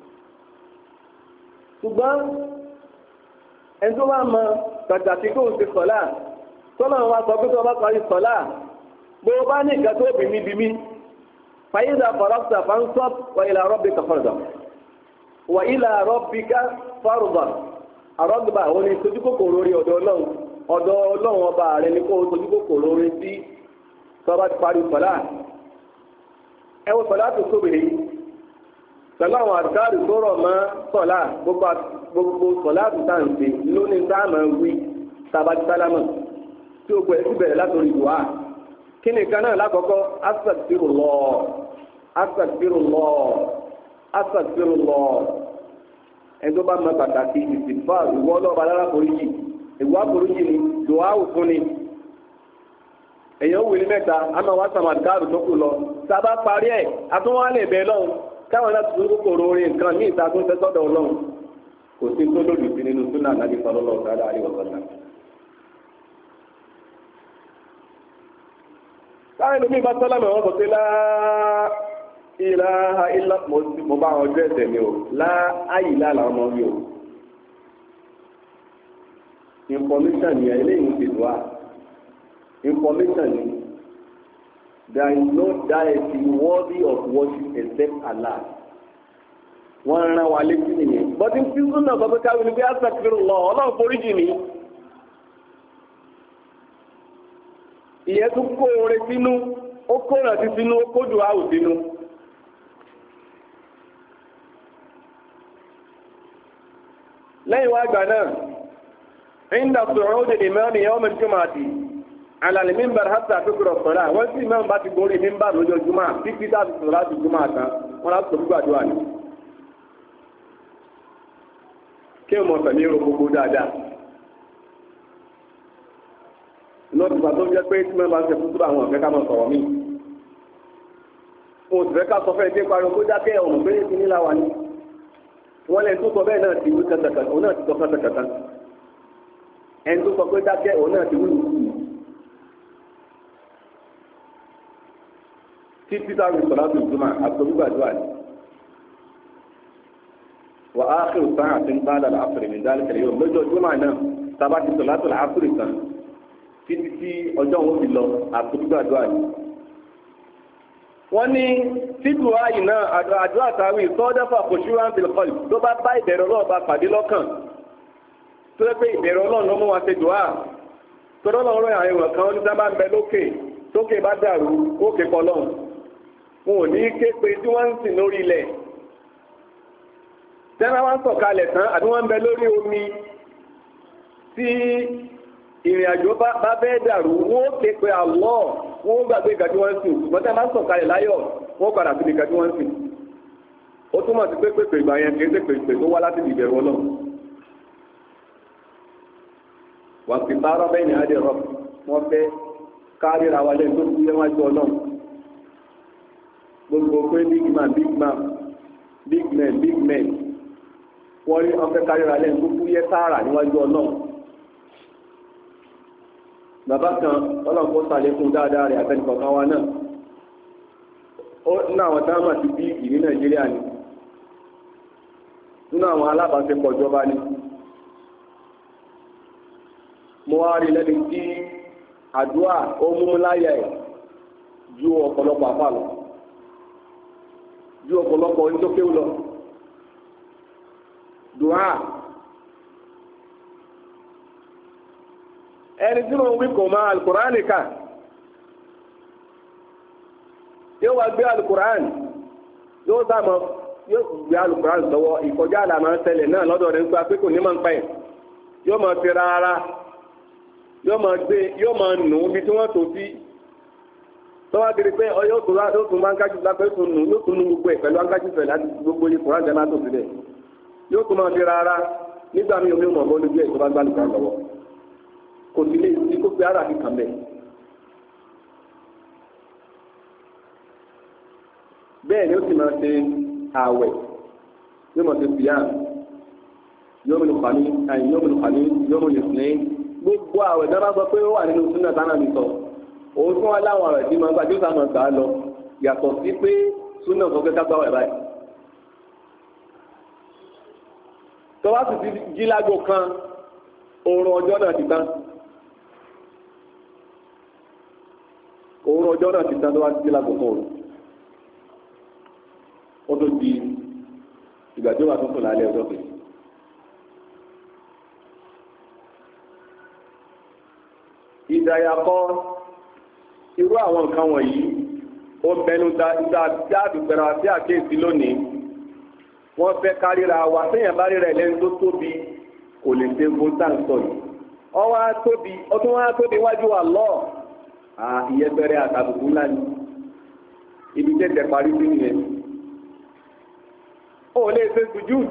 ṣùgbọ́n ẹni tó bá mọ pàtàkì tó ń ṣe sọ̀lá tọ́lá wa sọ pé tó bá parí sọ̀lá bó o bá ní ìgbà tó bì mí bì mí fàyídà faragta fansab wa ila rabbika farghab wa ila rabbika farghab àrọ́gbà òun ni sojú kòkòrò orí ọ̀dọ̀ ọlọ́run ọ̀dọ̀ ọlọ́run ọba rẹ ni kó o sojú kòkòrò orí sí tó bá ti parí sọ̀lá ẹ wo sọ̀lá tó tóbi yìí pẹ̀lú àwọn àdúgbò tó rọ̀ mọ́ sọ̀lá gbogbo sọ̀lá tó tà ń ṣe lónìí táàmù wí sábàtì sálámù tí o gbọ́ ẹ ti bẹ̀rẹ̀ látòrí ìwà kí ni kan náà lákọ̀ọ́kọ́ astaghfirullah astaghfirullah astaghfirullah ẹni tó bá mọ pàtàkì ìsìnfà ìwọ ọlọ́ọ̀bà lára foríjì ìwọ àforíjì ni dùá òfun ni èèyàn wù ní mẹ́ta a máa wá sàmàdìkáàrù tó kù lọ sábà parí ẹ̀ àtúnwá lè bẹ lọ́hùn káwọn láti tún kòkòrò orin nǹkan ní ìta tó ń tẹ́sọ́dọ̀ ọlọ́run kò sí tó lòdì sí nínú súnà Ànábì sallallahu alaihi wasallam. táwọn ẹlòmíì bá sọ́lámù ẹ̀wọ̀n kò sí lá ilaha illa mo bá wọn jẹ́ ẹ̀sẹ̀ mi o lá àyílá làwọn ọmọ mi o. information yẹn eléyìí ti dùn á information ni there is no deity worthy of worship except Allah. wọ́n rán wa létí nìyẹn bọ́tí tí súnà sọ pé káwé ni bí astaghfirullah ọlọ́run foríjì mi. ìyẹn tún kó oore sínú ó kó rántí sínú ó kó dùn áwù sínú. lẹ́yìn wá gbà náà inda su'ud al-imam yawm al-jum'ati ala al-minbar hatta tukra as-salah wọ́n sì máa ń bá ti gorí minbar lọ́jọ́ jùmọ̀ títí tá a ti sọ̀rọ̀ láti jùmọ̀ àtàn wọn láti sọ̀rọ̀ gbàdúrà ni. kí o mọ̀ sẹ̀mí ro gbogbo dáadáa. lọ́dún tó jẹ́ pé tí wọ́n bá ń ṣe fún àwọn ọ̀fẹ́ ká máa sọ̀rọ̀ mí. mo sì fẹ́ ká sọ fẹ́ dé pariwo kó dákẹ́ ọ̀nà pé kí ní láwa ni. wọ́n lẹ́yìn tó sọ bẹ́ẹ̀ náà ti wí kàtàkàtà òun náà ti sọ kàtàkàtà. ẹni tó sọ pé dákẹ́ òun náà ti wí lùkù. títí táwọn ìsọ̀rọ̀ àti ìjùmọ̀ àti olúgbàdúrà ni. wà á kí o sáà àti ń bá dàda àfẹrẹ mi dálé kẹlẹ yóò lọ́jọ́ ìjùmọ̀ náà sábà ti sọ̀rọ̀ àti àfẹrẹ tán títí tí ọjọ́ wọn fi lọ àti olúgbàdúrà ni. wọ́n ní títù ààyè náà àdúrà táwí sọ́dọ̀fà kò ṣúra ń bìlẹ̀ kọ́lì tó bá bá ìbẹ̀rẹ̀ ọlọ́ọ̀bá pàdé lọ́kàn tó yẹ pé ìbẹ̀rẹ̀ ọlọ́run ló mú wa ṣe dùá tọ́lọ́ lọ́rọ̀ àwọn èèyàn kan ní sábà ń bẹ lókè tókè bá dàrú ókè pọlọ́n wọn ò ní ké pé tí wọ́n ń sìn lórí ilẹ̀ tẹ́lá wọn sọ̀kalẹ̀ tán àbí wọ́n ń bẹ lórí omi tí ìrìn àjò bá bẹ́ẹ̀ dàrú wọ́n ó ké pé àlọ́ wọ́n ó gbàgbé ìgbà tí wọ́n ń sìn ṣùgbọ́n tẹ́lá wọn sọ̀kalẹ̀ láyọ̀ wọ́n padà sí ìgbà tí wọ́n ń sìn ó túmọ̀ sí pé pèpè ìgbà yẹn kì í ṣe pèpè tó wá láti ìbẹ̀rù ọlọ́run wà sí bárọ̀ bẹ́ẹ̀ ni adé rọ̀ wọ́n fẹ́ káríra wa lẹ́yìn tó kú yẹn wájú ọlọ́run gbogbo pé big man big man big men big men wọ́n rí wọ́n fẹ́ káríra lẹ́yìn tó kú yẹn sáárà níwájú ọlọ́run bàbá kan ọlọ́run kó sàlékún dáadáa rẹ̀ àtẹnukọ̀ọ̀kan wa náà ó ní àwọn táwọn àti bí ìní Nàìjíríà ni nínú àwọn alábàáṣepọ̀ ìjọba ni mo wá rí lẹ́ni tí àdúrà ó mú láyà ẹ̀ ju ọ̀pọ̀lọpọ̀ àfà lọ ju ọ̀pọ̀lọpọ̀ onítọ́kéwù lọ dùhà ẹni tí mo wí kò máa alukur'an ká yóò wá gbé alukur'an yóò sàmọ yóò gbé alukur'an sọ́wọ́ ìkọjá àlàmà ṣẹlẹ̀ náà lọ́dọ̀ rẹ̀ nípa pé kò ní máa ń pa ẹ̀ yóò máa fi rárá yóò máa gbé yóò máa nù bí tí wọ́n tó sí tọ́wọ́ kiri pé yóò tún yóò tún máa ń kájú lápẹ́ tún nù yóò tún nù gbogbo ẹ̀ pẹ̀lú ankájú fẹ̀ láti gbogbo yìí kùrán jẹ́ máa tó sílẹ̀ yóò tún máa fi rárá nígbà míì omi mọ̀ bọ́ lójú ẹ̀ tó bá gbálùkà lọ́wọ́ kò sí lè sí kó fi ara fi kàn bẹ́ẹ̀. bẹ́ẹ̀ ni ó sì máa ṣe ààwẹ̀ yóò máa ṣe fìyà yóò mú nìkan ní yóò mú nìkan ní yóò mú nìkan ní gbogbo àwẹ̀ dábàá sọ pé ó wà nínú súnà tánà mi sọ òun tún wá láwọn àwẹ̀ tí máa gbà tí ó sàmọ̀ gbà á lọ yàtọ̀ sí pé súnà sọ pé ká gbà wẹ̀ báyìí. tọ́wá sì ti jí lágbo kan oorun ọjọ́ náà ti tán oorun ọjọ́ náà ti tán tọ́wá sì jí lágbo kan òru ó tó di ìgbà tí ó wà tó sùn lálẹ́ ọjọ́ kejì. ìdáyàkọ́ irú àwọn nǹkan wọ̀nyí ó bẹnu da ìdá tí àdùgbẹ̀rẹ̀ àti àkéèsí lónìí wọ́n fẹ́ káríra wa séèyàn bá rí rẹ̀ lẹ́nu tó tóbi kò lè ṣe gbóńtà ń sọ yìí ọwọ́ á tóbi ọtún wọn á tóbi wájú wa lọ ìyẹ́bẹ̀rẹ̀ àtàbùkù ńlá ni ibi tẹ̀tẹ̀ parí sí nìyẹn ó lè ṣe sùjúd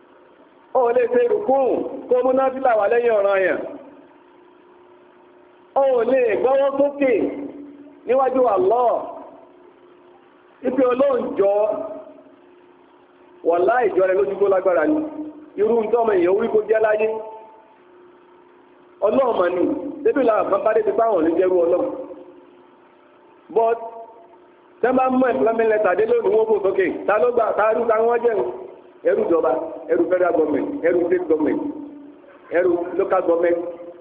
ó lè ṣe rùkún kó múná fílà wà lẹ́yìn ọ̀ràn yẹn ó lè gbọ́wọ́ sókè níwájú Allah ipe olóòjọ́ wọ̀lá ìjọ rẹ̀ lójú tó lágbára ni irú ń tọ́mọ èèyàn orí kó jẹ́ láyé ọlọ́ọ̀mọ̀ ni débì láwọn kan bá dé ti fáwọn ní jẹ́rú ọlọ́run but tẹ́ bá mú employment letter dé lónìí wọ́n kò sókè ta ló gbà ta rú ta wọ́n jẹun ẹrú ìjọba ẹrú federal government ẹrú state government ẹrú local government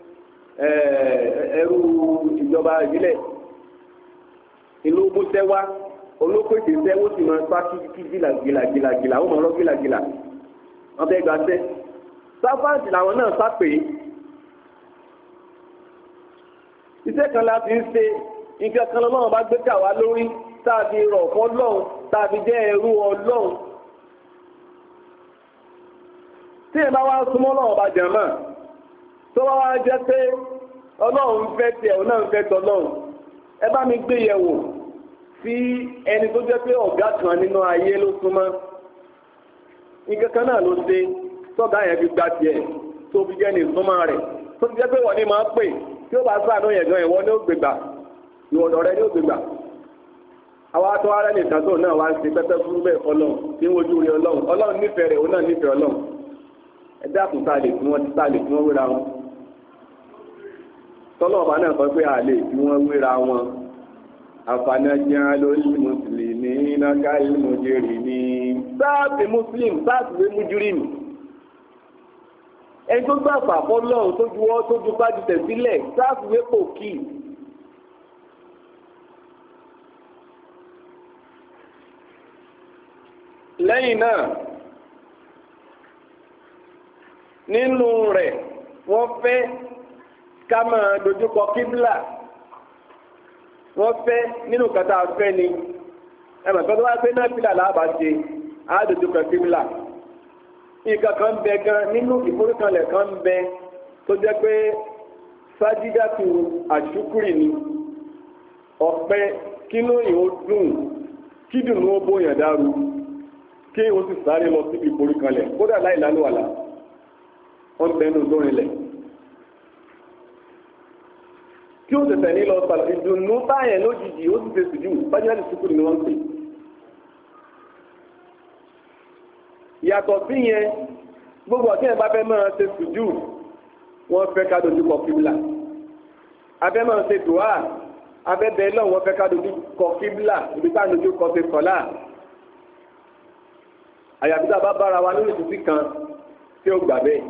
ẹrú ìjọba ìbílẹ̀ ìlú gbóṣẹ́ wá olóko ìṣẹ́ṣẹ́ ó sì máa pa kí gìlàgìlàgìlà ó máa rọ́ gìlàgìlà wọ́n fẹ́ gbàṣẹ́ sáfáàsì làwọn náà sápè iṣẹ́ kan láti ń ṣe nǹkan kan lọ́wọ́ bá gbé kà wá lórí tàbí rọ̀ fún ọlọ́run tàbí jẹ́ ẹrú ọlọ́run tí ẹ bá wá súnmọ́ ọlọ́run bá jẹ̀ mọ́ tó wá wá jẹ́ pé ọlọ́run fẹ́ tiẹ̀ òun náà ń fẹ́ tọ́lọ́run ẹ bá mi gbé yẹ̀wò sí ẹni tó jẹ́ pé ọ̀gá kan nínú ayé ló súnmọ́ nǹkan kan náà ló ṣe tọ́gá yẹn fi gba tiẹ̀ tó fi jẹ́ ní ìsúnmọ́ rẹ̀ tó fi jẹ́ pé wọ́n ní máa pè tí ó bá sáànú yẹn gan ìwọ ní ó gbégbà ìwọ̀dọ̀ rẹ ní ó gbégbà àwọn atọ́ ara nìkan tó náà wá ń ṣe pẹ́pẹ́ fún bẹ́ẹ̀ fọlọ́run tí ń wojú rí ọlọ́run ọlọ́run nífẹ̀ẹ́ rẹ̀ òun náà nífẹ̀ẹ́ ọlọ́run ẹ dákun tá a lè fún wọn tá a lè fún wọn wéra wọn tọ́lọ́ọ̀bá náà sọ pé a lè fún wọn wéra wọn àfànàjẹ́ lórí mùsùlùmí náà ìmùjẹ́rì ní sáàbì muslim sáàbì mújúrìmù ẹni tó gbà fàfọ́ lọ́run tó juwọ́ tó ju bá ju tẹ̀sílẹ̀ sáàbì wépò kì í lẹ́yìn náà nínú rẹ̀ wọ́n fẹ́ ká máa dojúkọ kíbílà wọ́n fẹ́ nínú kàtà fẹ́ ni ẹ̀mọ̀ kan tó wá pé náà fílà láàbà ṣe àádójúkọ kíbílà nǹkan kan bẹ gan nínú ìforúkanlẹ̀ kan bẹ tó jẹ́ pé sájídàtù àṣúkúrì ni ọ̀pẹ kínú ìhó dùn kídùn ó bóyàn dáru kí o sì sáré lọ síbi ìforúkanlẹ̀ kódà láì lálùwàlà wọ́n bẹnu lórinlẹ̀ kí ó tẹ̀tẹ̀ ní lọ sàlọ̀ ìdùnnú báyẹn lójijì ó sì fẹ́ sùjú bájúláàdì sùkúrù ni wọ́n ń pè yàtọ̀ sí yẹn gbogbo ọ̀tí ẹ̀ bá fẹ́ máa ṣe sùjú wọ́n fẹ́ ká dojú kọ kíbílà abẹ́ máa ṣe dùá abẹ́ bẹ́ẹ̀ lọ́wọ́ wọ́n fẹ́ ká dojú kọ kíbílà ibi tá à ń dojú kọ ṣe sọ̀lá àyàfi tá a bá bára wa lórí ìtúsí kan tí ó gbà bẹ́ẹ̀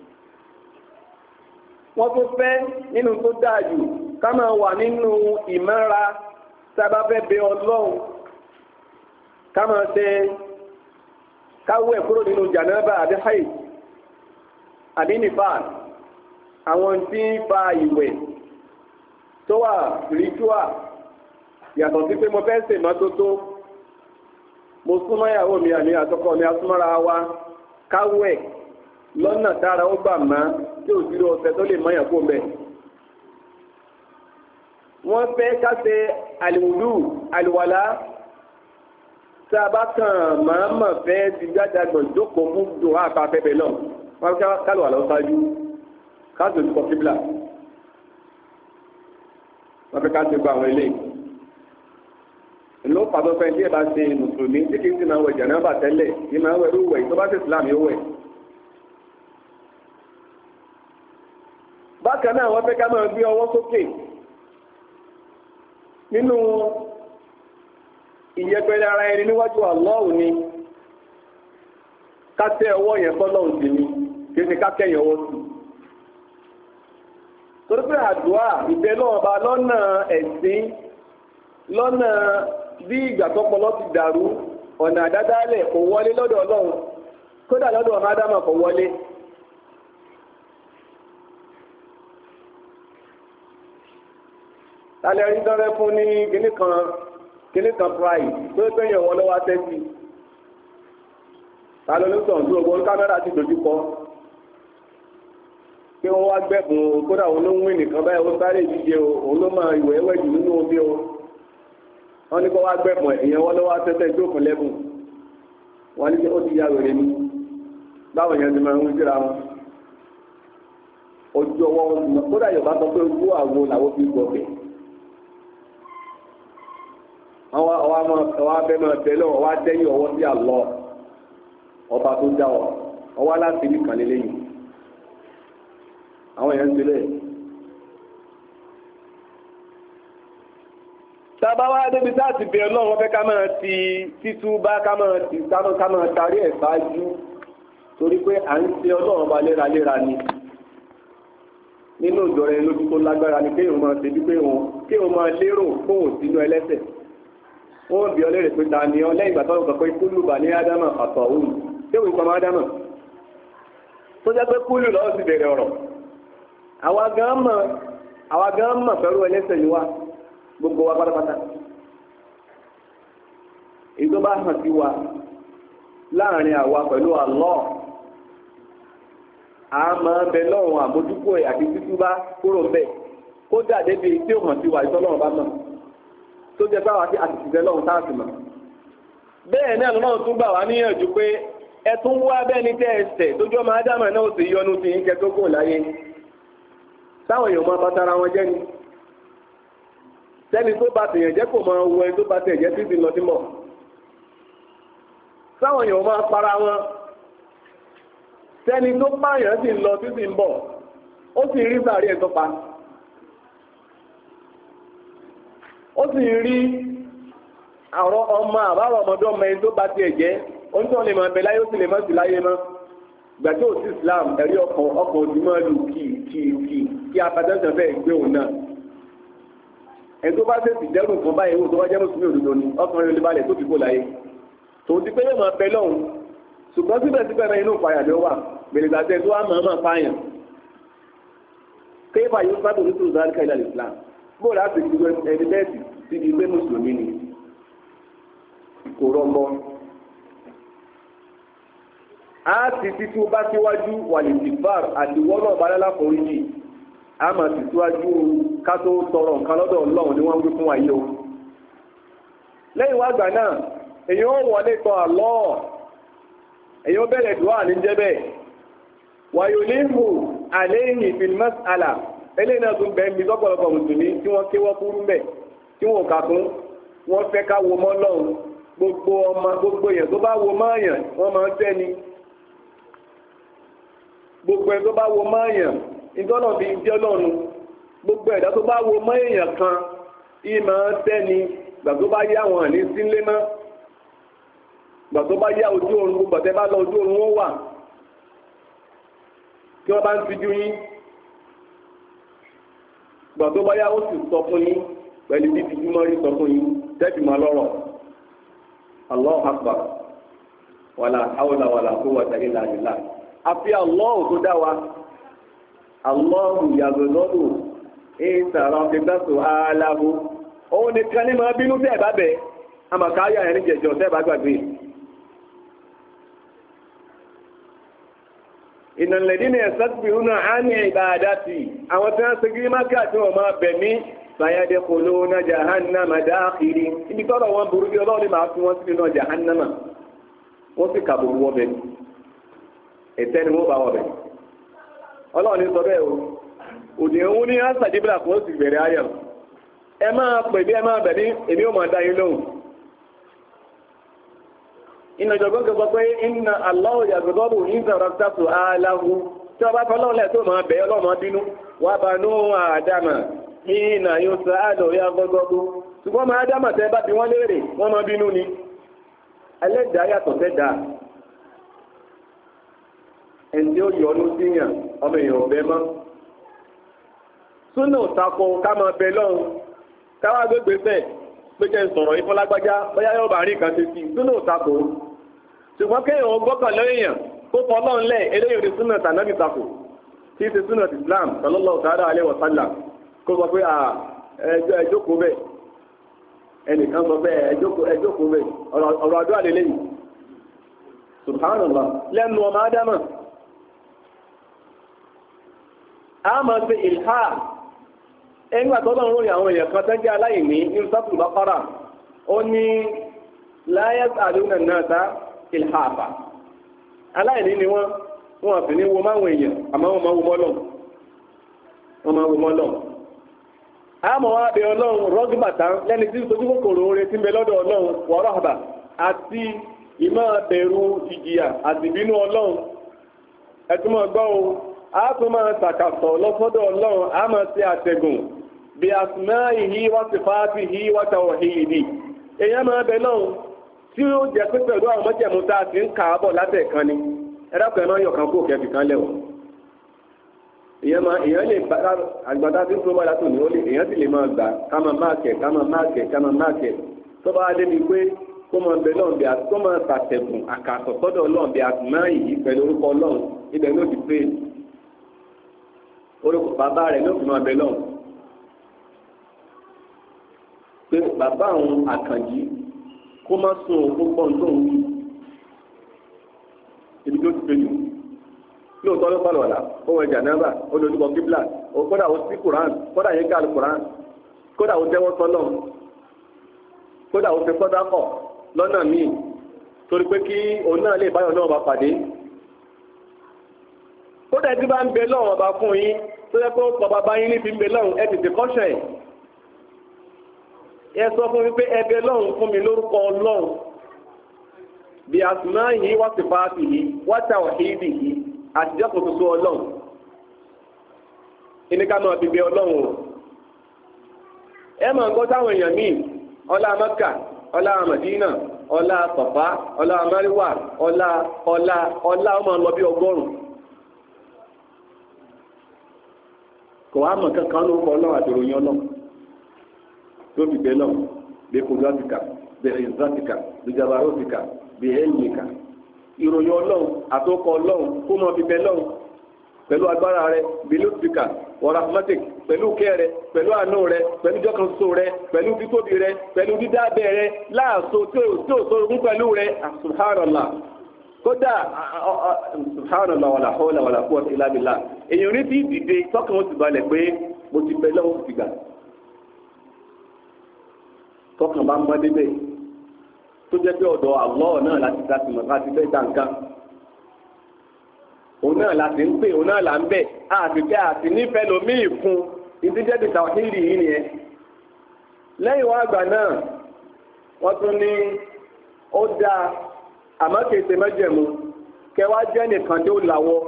wọ́n tún fẹ́ nínú tó dáa jù ká máa wà nínú ìmọ́ra tí a bá fẹ́ bẹ ọlọ́run ká máa ṣe káwọ́ ẹ̀ kúrò nínú jànáàbà àbí haid àbí nifas àwọn tí ń fa ìwẹ̀ tó wà ritual yàtọ̀ sí pé mo fẹ́ ṣe ìmọ́tótó mo súnmọ́ ìyàwó mi àmì àtọkọ mi asúnmọ́ra wa káwọ́ ẹ̀ lọ́nà tára ó gbà má tí ò dúró ọ̀sẹ̀ tó lè mọ́yàn kó mẹ́. wọ́n fẹ́ ká ṣe àlùwùdù àlùwàlá tá a bá kàn máa mọ̀ fẹ́ ti gbàdàgbọ̀n jókòó fún dùn àpá afẹ́fẹ́ náà wọ́n fẹ́ kálùwàlá ó ṣáájú káàtó ti kọ kíbla wọ́n fẹ́ ká ṣe gba àwọn eléyìí. ló pàtó fẹ́ tí ẹ bá ṣe mùsùlùmí tí kì í sì máa wẹ̀ jànábà tẹ́lẹ̀ kì í máa wẹ̀ lówẹ̀ tó bá ṣe ìsìlámù yóò wẹ̀. bákan náà wọ́n fẹ́ ká máa gbé ọwọ́ sókè nínú ìyẹpẹrẹ ara ẹni níwájú Allahu ni ká tẹ ọwọ́ yẹn fọ́lọ́hùn sí ni kì í ṣe ká kẹ́yìn ọwọ́ sí. torí pé àdúrà ìbẹ́ náà bá lọ́nà ẹ̀sìn lọ́nà bí ìgbà tọ́pọlọ ti dàrú ọ̀nà àdádálẹ̀ kò wọlé lọ́dọ̀ Ọlọ́run kódà lọ́dọ̀ ọmọ Ádámà kò wọlé. tálẹ̀ rí dánrẹ́ fún ní kinní kan kinní kan price tó ń pẹ́yìn ọ̀wọ́ lọ́wọ́ tẹ́sí ta ló ní sọ̀rọ̀ tó ọgbọ́n kámẹ́rà ti dojú kọ pé wọ́n wá gbẹ̀bùn kódà òun ló ń wí nìkan báyìí ó sáré ìdíje o òun ló máa ìwẹ̀ ẹ̀wẹ̀ jù nínú omi o wọ́n ní kó wá gbẹ̀bùn èèyàn wọ́n lọ́wọ́ tẹ́tẹ́ ìjókòó lẹ́bùn wọ́n ní ó ti ya wèrè ní báwọn èèyàn ti máa ń wí síra wọn ojú ọwọ́ wọn kódà Yorùbá sọ pé ojú àwo làwọn fi gbọ̀bẹ̀. àwọn àwọn abẹ́ máa bẹ lọ́wọ́ wá dẹ́yìn ọwọ́ sí àlọ́ ọba tó dá ọ ọwọ́ aláṣẹ ní kàn lélẹ́yìn àwọn èèyàn ń sílẹ̀. tábà wá débi táàtì bẹ̀rẹ̀ náà wọ́n fẹ́ ká máa ti títúbá ká máa ti ká máa tarí ẹ̀ ṣáájú torí pé à ń ṣe ọlọ́run ba léraléra ni nínú ìjọra ẹni lójú tó lágbára ni kéèyàn máa ṣe bí pé òun kéèyàn máa lérò fóun sínú ẹlẹ́ṣẹ̀ wọ́n bí ọlẹ́rẹ̀ pé ta ni ọ lẹ́yìn ìgbà tó ń sọ pé kúlù bà ní ádámà àtọ̀ òun kéwì ìpamọ́ ádámà tó jẹ́ pé kúlù lọ́wọ́ sì bẹ̀rẹ̀ ọ̀rọ̀ àwa gan mọ̀ àwa gan mọ̀ pẹ̀lú ẹlẹ́ṣẹ̀ ni wá gbogbo wa pátápátá èyí tó bá hàn sí wa láàrin àwa pẹ̀lú Allah a máa bẹ lọ́rùn àmójúkò ẹ̀ àti títúbá kúrò ń bẹ̀ kó dà débi tí ó hàn sí wa ìtọ́lọ́run bá mọ̀ tó jẹ́ báwa tí a ti ti bẹ lọ́run táàtì mọ̀ bẹ́ẹ̀ náà lọ́run tún gbà wá níyànjú pé ẹ tún wá bẹ́ni tẹ́ ẹsẹ̀ tójú ọmọ ádámà náà sì yọnu sí yín kẹ́ tó kò láyé táwọn èèyàn máa bàtàrà wọn jẹ́ ni sẹ́ni tó bá tèèyàn jẹ́ kò máa wọ ẹni tó bá tèèyàn jẹ́ títí lọ sí mọ̀ táwọn èèyàn máa para wọn sẹ́ni tó pààyàn sì ń lọ títí ń bọ̀ ó sì rí sàárì ẹ̀ tó pa ó sì rí àwọn ọmọ àbárò ọmọdé ọmọ ẹni tó bá tiẹ̀ jẹ́ oúnjẹ lè máa bẹ láyé ó sì lè má sí láyé mọ́ ìgbà tí ó sí Islam ẹ̀rí ọkàn ọkàn òdìmọ́ lù kì kì kì kí apàtẹ́sẹ̀ bẹ́ẹ̀ gbé òun náà ẹni tó bá tẹ̀sí dẹ́rù nǹkan báyìí wò tó wá jẹ́ mùsùlùmí òdodo ni ọkùnrin olè balẹ̀ tó ti kó láyé tòun ti pé yóò máa bẹ lọ́hùn ṣùgbọ́n síbẹ̀síbẹ̀ náà inú ìpayà ló wà gbèrègbàtẹ́ tó wá máa máa pààyàn kéèfà yóò sábà ní tòun záríkà ilẹ̀ Islam bó láti fi ẹni bẹ́ẹ̀sì sí di pé mùsùlùmí ni kò rọgbọ. a ti títí bá síwájú wàlìtìfàr àti wọ́nà balẹ́lá foríjì a máa ti síwájú ká tó tọrọ nǹkan lọ́dọ̀ Ọlọ́run ni wọ́n ń wí fún ayé o. lẹ́yìn wá gbà náà èyàn ó wọlé tọ̀ Allah èyàn ó bẹ̀rẹ̀ dùá ní jẹ́bẹ̀ wàyò níhù àléhìn fil mas'ala eléyìí náà tún bẹ́ẹ̀ mi lọ́pọ̀lọpọ̀ mùsùlùmí tí wọ́n ké wọ́n kúrú mẹ́ tí wọ́n kà fún wọ́n fẹ́ ká wo mọ́ lọ́hùn gbogbo ọmọ gbogbo èèyàn tó bá wo mọ́ọ̀yàn wọ́n máa ń tẹ́ni gbogbo ẹ̀ tó bá wo mọ́ọ̀yàn ìtọ́nà bíi jẹ́ lọ́nu gbogbo ẹ̀dá tó bá wo mọ́ èèyàn kan yìí máa ń tẹ́ni gbà tó bá yá wọn ní sílé mọ́ gbà tó bá yá ojú oorun gbogbo àtẹ́ bá lọ ojú oorun wọn wà tí wọ́n bá ń tijú yín gbà tó bá yá ó sì sọ fún yín pẹ̀lú bí tijú mọ́ rí sọ fún yín tẹ́tì máa lọ́rọ̀ Allahu akbar wàlà hawla wàlà quwwata illa billah àfi Allahu tó dá wa Allahu yàgòlọ́dù ìtàràn fìdásù aláhu òun nìkan ní máa bínú tẹ́ ẹ̀ bá bẹ̀ àmàkà ayà ẹni jẹjọ tẹ́ ẹ̀ bá gbàgbé. ìnàlẹ̀dí ni ẹ̀sàtìbìrú náà á ní ìbàdàtì àwọn tí wọ́n ṣe gírí mákà tí wọ́n máa bẹ̀ mí báyádé kòló náà jahannama dáàkiri ibi tọ́rọ wọn burú bí ọlọ́run máa fi wọ́n sí náà jahannama wọ́n sì kàbò wọ́ bẹ̀ ẹ̀tẹ́ ni wọ́n bá wọ́ bẹ̀ ọlọ́run ní sọ bẹ́ẹ̀ o òdì òun ní ásàdébìlà fún òsì bẹ̀rẹ̀ ayọ̀ ẹ máa pè bí ẹ máa bẹ̀ ní èmi ò máa dá yín lóhùn iná ìjọba gbogbo pé iná aláwọ̀ yàgòdọ́bù ní ìsọ̀rọ̀tàtù aláhu tí wọ́n bá fọ́ lọ́wọ́ lẹ̀ tó máa bẹ̀ ọlọ́mọ bínú wà bá nú àdámà iná yóò sọ àdọ̀ ya gbọ́gbọ́gbọ́ ṣùgbọ́n máa dámà tẹ́ bá bí wọ́n léèrè wọ́n máa bínú ni ẹlẹ́dàá yàtọ̀ sẹ́dàá ẹni tí ó yọ ọ́nú síyàn ọmọ èèyàn ọ̀bẹ mọ́ súnà òtakò ká máa bẹ lọ́hùn káwá gbégbé fẹ́ pé jẹ́ sọ̀rọ̀ ìfọlágbájá bóyá yóò bá rí nǹkan ṣe sí súnà òtakò ṣùgbọ́n kéèyàn gbọ́kàn lẹ́yìn kó fọ́ lọ́hùn lẹ̀ eléyìí ní súnà tànàbì takò tí í ṣe súnà Islam sallallahu ta'ala alaihi wa sallam kó sọ pé ẹjọ́ ẹjókòó bẹ́ẹ̀ ẹnìkan sọ bẹ́ẹ̀ ẹjókòó bẹ́ẹ̀ ọ̀rọ̀ àdúrà lélẹ́yìn subhanallah lẹ́nu ọmọ ádámà a máa ṣe ìlhá ẹgbà tó lọ́rùn rìn àwọn èèyàn kan tẹ́jẹ́ aláìní ní suratul Baqara ó ní la yas'aluna an-nasa ìlhàfà aláìní ni wọ́n wọ́n fi ní wo máwọn èèyàn àmọ́ wọn máa wo mọ́lọ̀ wọ́n máa wọ mọ́ lọ́wọ́ àmọ́ wá bẹ ọlọ́run rọ́gbàtà lẹ́ni tí sojú kòkòrò oore tí ń bẹ lọ́dọ̀ ọlọ́run wọ́rọ̀ àbà àti ìmọ̀ bẹ̀rù ìjìyà àti ìbínú ọlọ́run ẹtùmọ̀ gbọ́ o a tún máa tàkàtọ̀ lọ́sọ́dọ̀ ọlọ́run a máa ṣe àtẹ̀gùn bí asma'ihi wa sifatihi wa tawhidi èèyàn máa bẹ lọ́run tí ó jẹ́ pé pẹ̀lú àwọn mọ́jẹ̀mú tá a ti ń kà á bọ̀ látẹ̀kan ni ẹ̀dàpọ̀ ẹ̀ máa yọ̀kan kó kẹ́fì kan lẹ̀wọ̀ èèyàn máa èèyàn lè bá àgbàdá tí ń tó bára tó ní ó lè èèyàn sì lè máa gbà ká máa máa kẹ̀ ká máa máa kẹ̀ ká máa máa kẹ̀ tó bá débi pé kó máa bẹ lọ́run bí a kó máa tàtẹ̀kùn àkàtọ̀ sọ́dọ̀ ọlọ́run bí a máa yìí pẹ̀lú orúkọ ọlọ́run ibẹ̀ ló ti pé orúkọ bàbá rẹ̀ ló fi máa bẹ lọ́run pé bàbá àwọn àkànjí kó má sùn ó gbọ́n tó ń wí ibi tó ti pé jù lóòótọ́ ló pàlọ́ ọ̀la ó wọ ẹja náà ó dojú kọ kíbla kódà ó sí kuran kódà yẹn ká kuran kódà ó jẹ́wọ́ sọ́lọ́ kódà ó fi sọ́dá kọ̀ lọ́nà míì torí pé kí òun náà lè báyọ̀ náà bá pàdé kódà tí bá ń bẹ lọ́wọ́ ọba fún yín tó yẹ kó pọ̀ bàbá yín níbi ń bẹ lọ́wọ́ ẹ tètè kọ́ṣẹ̀ ẹ sọ fún mi pé ẹ bẹ lọ́wọ́ fún mi lórúkọ ọlọ́run bí asma'ihi wa sifatihi wa tawhidihi àtijọ́ kò tuntun ọlọ́run ìní ká máa bíbẹ ọlọ́run o ẹ máa ń gbọ́ táwọn èèyàn míì ọlá Mẹ́kà ọlá Mẹdínà ọlá Sọ̀fà ọlá Máríwà ọlá ọlá ọlá ọmọ lọ bí ọgọ́rùn kò wá mọ̀ kankan ló kọ ọlọ́run àti ìròyìn ọlọ́run tó bíbẹ lọ bí kùdọ́tìkà bí ìzọ́tìkà bí jabarótìkà bí ẹ̀yìnkà ìròyìn ọlọ́run àtòkọ ọlọ́run kó mọ bíbẹ lọ́run pẹ̀lú agbára rẹ bilufika warahmatik pẹ̀lú kẹ́ rẹ pẹ̀lú àánú rẹ pẹ̀lú jọ́kanṣo rẹ pẹ̀lú títóbi rẹ pẹ̀lú dídábẹ́ rẹ láàṣọ tí ò sórogún pẹ̀lú rẹ subhanallah kódà subhanallah wàlà hawla wàlà quwwata illa billah èèyàn ní bí dìde tọkàn ó ti balẹ̀ pé mo ti bẹ lọ́wọ́ ti gbà tọkàn bá ń bá débẹ̀ tó jẹ́ pé ọ̀dọ̀ Allah náà láti láti mọ̀ láti fẹ́ dá nǹkan òun náà láti ń pè òun náà là ń bẹ̀ àti kẹ́ àti nífẹ̀ẹ́ lómìn fún ìdíjẹ́ ti tàwáhírì yìí nìyẹn lẹ́yìn wá àgbà náà wọ́n tún ní ó dáa àmọ́ kìí ṣe mẹ́jẹ̀mú kẹwàá jẹ́ nìkan tó làwọ́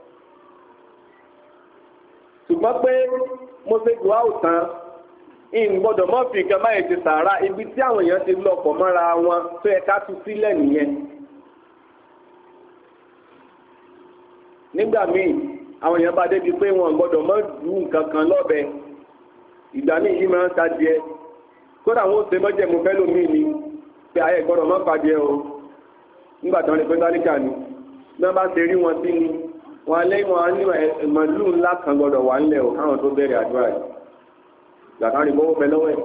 ṣùgbọ́n pé mo ṣe dùn áwùtán ìyìn gbọ́dọ̀ mọ́ fi nǹkan báyìí ti sàárà ibi tí àwọn èèyàn ti lọ́pọ̀ mọ́ra wọn tó yẹ ká tú sílẹ̀ nìyẹn. nígbà míì àwọn èèyàn bá débi pé wọn gbọ́dọ̀ mọ́ ju nǹkan kan lọ́bẹ ìgbà míì yìí máa ń ta díẹ̀ kódà wọn ó ṣe mọ́jẹ̀mú fẹ́lòmíì ni pé ayé gbọ́dọ̀ mọ́ pa díẹ̀ o nígbà tí wọ́n lè pẹ́ tálíkà ni bí wọ́n bá ṣe rí wọn sí ni wọn alẹ́ wọn á ní màlúù ńlá kan gbọ́dọ̀ wà ńlẹ̀ o káwọn tó bẹ̀rẹ̀ àdúrà yìí gbàtàrí gbọ́wọ́ bẹ lọ́wọ́ ẹ̀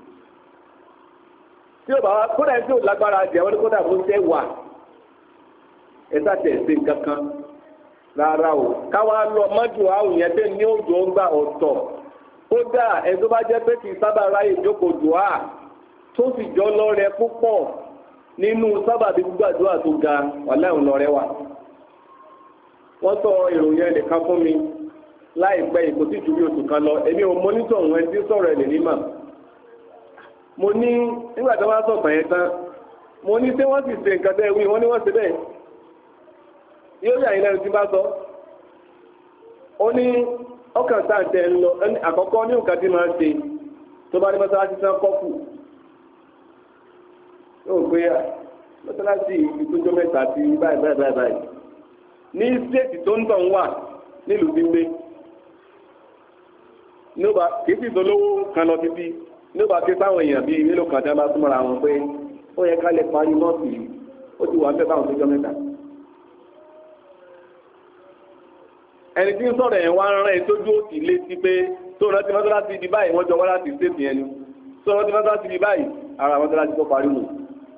tí ó bá wá kódà tí ó lágbára jẹ́ wọ́n ní kódà bó ṣe wà ẹ sàtẹ̀ ṣe kankan rárá o káwá lọ mọ́jú àwọn yẹn tẹ́ ní òjò ń gbà ọ̀tọ̀ kódà ẹ tó bá jẹ́ pé kì í sábà ráyè jókòó dùá tó sì jọ lọ́rẹ púpọ̀ nínú sábàbí gbàdúrà tó ga wàláhùn lọ́rẹ wà wọ́n sọ ìròyìn ẹnìkan fún mi láìpẹ́ ìkó tí ju bí oṣù kan lọ èmi ò mọ́nítọ̀ òun ẹni tí sọ̀rọ̀ ẹ̀lẹ̀ nímà mo ní nígbà tí wọ́n sọ̀tàn yẹn tán mo ní tí wọ́n sì ṣe nǹkan tẹ́ wí wọ́n ní wọ́n ṣe bẹ́ẹ̀ yóò yà yín lẹ́nu tí bá sọ ó ní ọkàn sáǹtẹ̀ ń lọ àkọ́kọ́ ní nǹkan tí máa ń ṣe tó bá ní mọ́sálásí sán kọ́kù yóò gbé mọ́sálásí ìtújọ́ mẹ́ta sí báyìí báyìí báyìí ní stéètì tó ń tàn wà nílùú tí ń gbé nígbà kìí sì tó lówó kan lọ títí nígbà tí sáwọn èèyàn bíi mélòó kan tí wọ́n bá súnmọ́ra wọn pé ó yẹ ká lè parí nọ́ọ̀sì yìí ó ti wà ń fẹ́ báwọn tó jọ mẹ́ta. ẹni tí ń sọ̀rọ̀ yẹn wá ń rán ẹ tójú òsì létí pé tó rántí mọ́sálásí ibi báyìí wọ́n jọ wá láti ṣéètì yẹn ni tó rántí mọ́sálásí ibi báyìí ara mọ́sálásí tó parí nù.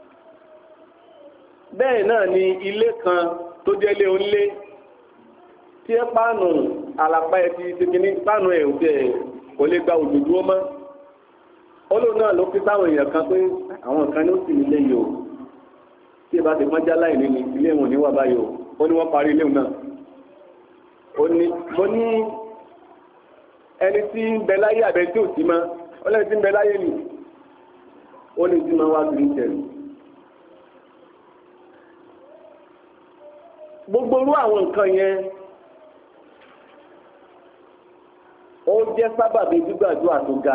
bẹ́ẹ̀ náà ni ilé kan tó jẹ́ ilé onílé tí ẹ pàánù àlàpà ẹ ti ṣe kìíní pàánù ẹ ò tẹ kò lè gba òdòdó mọ́ olóò náà ló fi sáwọn èèyàn kan pé àwọn kan ní ó sì nílé yìí o tí ẹ bá ti pọ́njá láì ní ilé ìwọ̀n ní wà báyìí o ó ní wọ́n parí ilé náà ó ní mo ní ẹni tí ń bẹ láyé àbẹ tí ò sí mọ́ ọlẹ́ni tí ń bẹ láyé nì ó ní tí máa wá sí ìtẹ̀lú. gbogbo orú àwọn nǹkan yẹn ó jẹ́ sábàbí gbígbàdúrà tó ga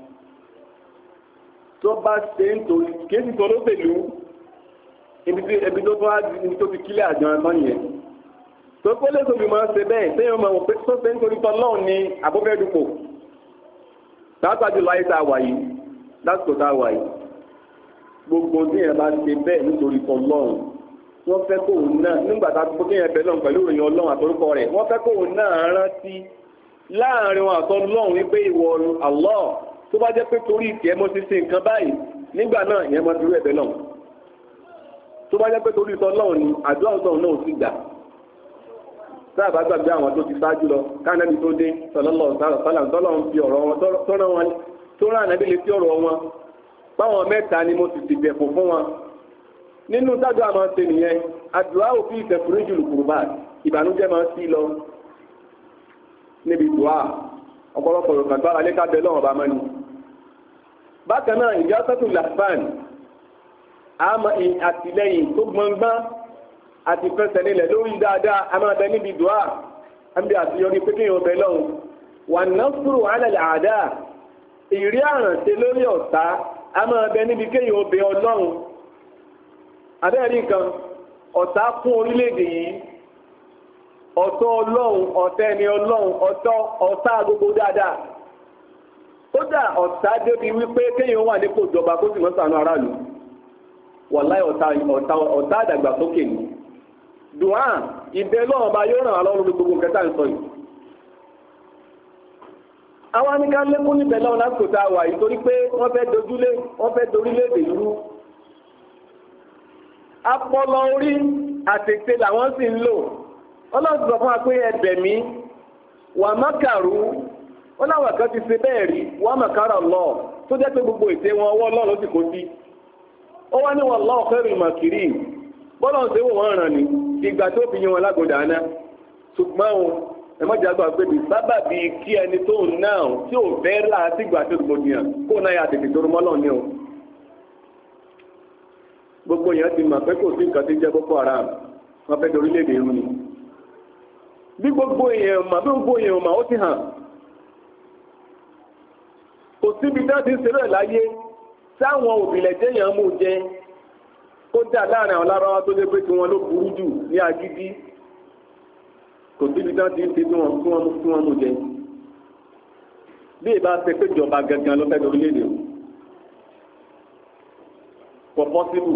tó bá ṣe ń torí kéésì tó ló pẹ̀lú ibi tó tó ibi tó fi kílẹ̀ àjọ ẹ̀mọ́ yẹn tó kó lè tóbi máa ń ṣe bẹ́ẹ̀ téèyàn máa wọ̀ pé tó ṣe ń torí tọ́ náà ní abúfẹ́dùpò látàjú láyé tá a wà yìí lásìkò tá a wà yìí gbogbo téèyàn bá ṣe bẹ́ẹ̀ nítorí tọ́ lọ́run wọ́n fẹ́ kóun náà nígbà tá a gbogbo téèyàn bẹ́ẹ̀ lọ́run pẹ̀lú ìròyìn ọlọ́run àtòrúkọ rẹ̀ wọ́n fẹ́ kóun náà rántí láàrin wọn àtọ́ lọ́run wípé ìwọ Allah tó bá jẹ́ pé torí ìtìẹ́ mo ti ṣe nǹkan báyìí nígbà náà ìyẹn máa dúró ẹ̀bẹ̀ náà tó bá jẹ́ pé torí ìtọ́ lọ́run ni àdúrà ọ̀sán náà ò sì gbà sáà bá gbàgbé àwọn tó ti ṣáájú lọ káànábì tó dé sọlọ́lọ́ sálà tọ́lọ́ ń fi ọ̀rọ̀ wọn tọ́rọ wọn tó rán ànábì lè fi ọ̀rọ̀ wọn báwọn mẹ́ta ni mo sì ti dẹ̀kùn fún wọn nínú tájú àmọ́ ṣe nìyẹn àdúrà òfin ìtẹ̀kùnrin jùlù kùrùbà ìbànújẹ́ máa ń sí lọ níbi dùá ọ̀pọ̀lọpọ̀ yorùbá gbára lẹ́ka bẹ́ẹ̀ lọ́wọ́ bá mọ́ ni. bákan náà ìjà sẹ́tù làfàn àmọ́ àtìlẹ́yìn tó gbọ̀ngbọ́n àti fẹsẹ̀ nílẹ̀ lórí dáadáa a máa bẹ níbi dùá àbí àtìyọrí pé kéèyàn bẹ lọ́hùn wà nasru ala al-a'da ìrí àrànṣe lórí ọ̀tá a máa bẹ níbi kéèyàn bẹ ọlọ́run abẹ́rẹ́ nǹkan ọ̀tá fún orílẹ̀-èdè yìí ọ̀tọ̀ ọlọ́run ọ̀tá ẹni ọlọ́run ọ̀tọ̀ ọ̀tá gbogbo dáadáa kódà ọ̀tá débi wípé kéèyàn wà nípò ìjọba kó sì mọ́ ṣàánú aráàlú wàláì ọ̀tá ọ̀tá àdàgbàsókè ni dùá ìbẹ́ lọ́wọ́ bá yóò ràn án lọ́rùn gbogbo nǹkan tá à ń sọ yìí. àwọn anìká lékún níbẹ̀ lọ́wọ́ lásìkò tá a wà yìí torí pé wọ́n fẹ́ dojúlé wọ́n fẹ́ dorílẹ̀-èdè irú. apọlọ orí àtètè làwọn sì ń lò ọlọ́run sọ fún wa pé ẹbẹ̀ mi wà mákàrú wọn láwọn kan ti ṣe bẹ́ẹ̀ rí wọ́n màkàrà lọ tó jẹ́ pé gbogbo ète wọn ọwọ́ ọlọ́run sì kó sí. ó wá ní wallahu khairul makirin bọ́lá ń ṣe wò wọ́n ràn ní ìgbà tó fi yan wọn lágọ̀dà náà ṣùgbọ́n o ẹ̀mọ́jà gbà pé bí sábà bí kí ẹni tó ń náà tí ò fẹ́ láti ìgbà tó gbòdìyàn kó náà yà tètè torú mọ́lọ́ ní o. gbogbo èèyàn ti mọ̀ pé kò sí nǹkan tí ń jẹ́ Boko Haram wọ́n fẹ́ dorílẹ̀-èdè irú ni. bí gbogbo èèyàn mà bí gbogbo èèyàn mà ó ti hàn. kò síbi tí wọ́n ti ń ṣeré ẹ̀ láyé táwọn òbílẹ̀ jẹ́yàn mú jẹ ó dà láàrin àwọn lárọ́wọ́ tó lé pé tí wọ́n ló burú jù ní agídí kò síbi tí wọ́n ti ń ṣe tí wọ́n mú jẹ. bí ìbá ṣe pé ìjọba gangan ló fẹ́ dorílẹ̀-èdè o for possible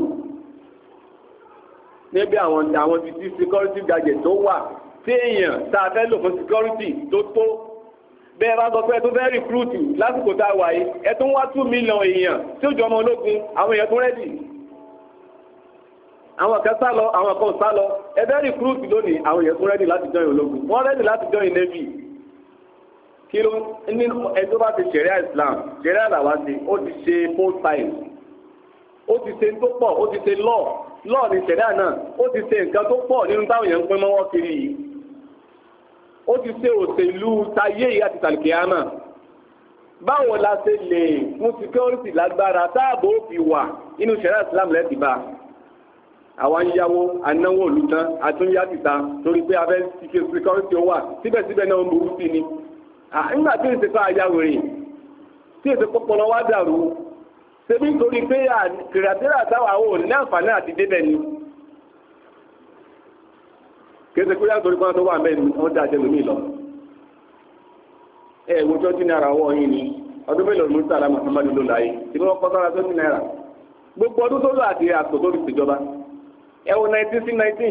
níbi àwọn àwọn ti ti security gadget tó wà tí èèyàn tá a fẹ́ lò fún security tó tó bẹ́ẹ̀ bá sọ pé ẹ tó fẹ́ recruit lásìkò tá a wà yìí ẹ tó ń wá two million èèyàn tí ó jọ ọmọ ológun àwọn èèyàn tó rẹ́dì àwọn kan sá lọ àwọn kan sá lọ ẹ fẹ́ recruit lónìí àwọn èèyàn tó rẹ́dì láti join ológun wọ́n rẹ́dì láti join navy kí ló ní ẹ tó bá ti ṣẹ̀ríà Islam ṣẹ̀ríà làwa ṣe ó ti ṣe full time ó ti ṣe tó pọ̀ ó ti ṣe law law ní ṣẹ̀ríà náà ó ti ṣe nǹkan tó pọ̀ nínú táwọn èèyàn ń pín mọ́wọ́ kiri yìí ó ti ṣe òṣèlú tayé yìí àti tàlìkìyàmà báwo la ṣe lè fún security lágbára táàbò fi wà nínú ṣẹ̀ríà Islam lẹ́ẹ̀dì bá àwọn yíyáwó anáwó olùtán àtúnyá tìta torí pé abẹ́ security ó wà síbẹ̀síbẹ̀ náà ń burú sí ni nígbà tí èsì fà yáwèrè tí èsì pọpọlọ wá dàrú ṣebí nítorí pé kìrìàtìrà táwà ò ní àǹfààní àti débẹ̀ ni kéde kó yá torí kan tó wà mẹ́rin wọ́n dá jẹ́ lómi lọ ẹ̀ wo twenty naira wọ́ yín ni ọdún mélòó ló ń tààrà Muhammadu ló láyé tí wọ́n kọ́ sára twenty naira gbogbo ọdún tó lọ àti àtò tó fi ṣèjọba ẹ wo nineteen sí nineteen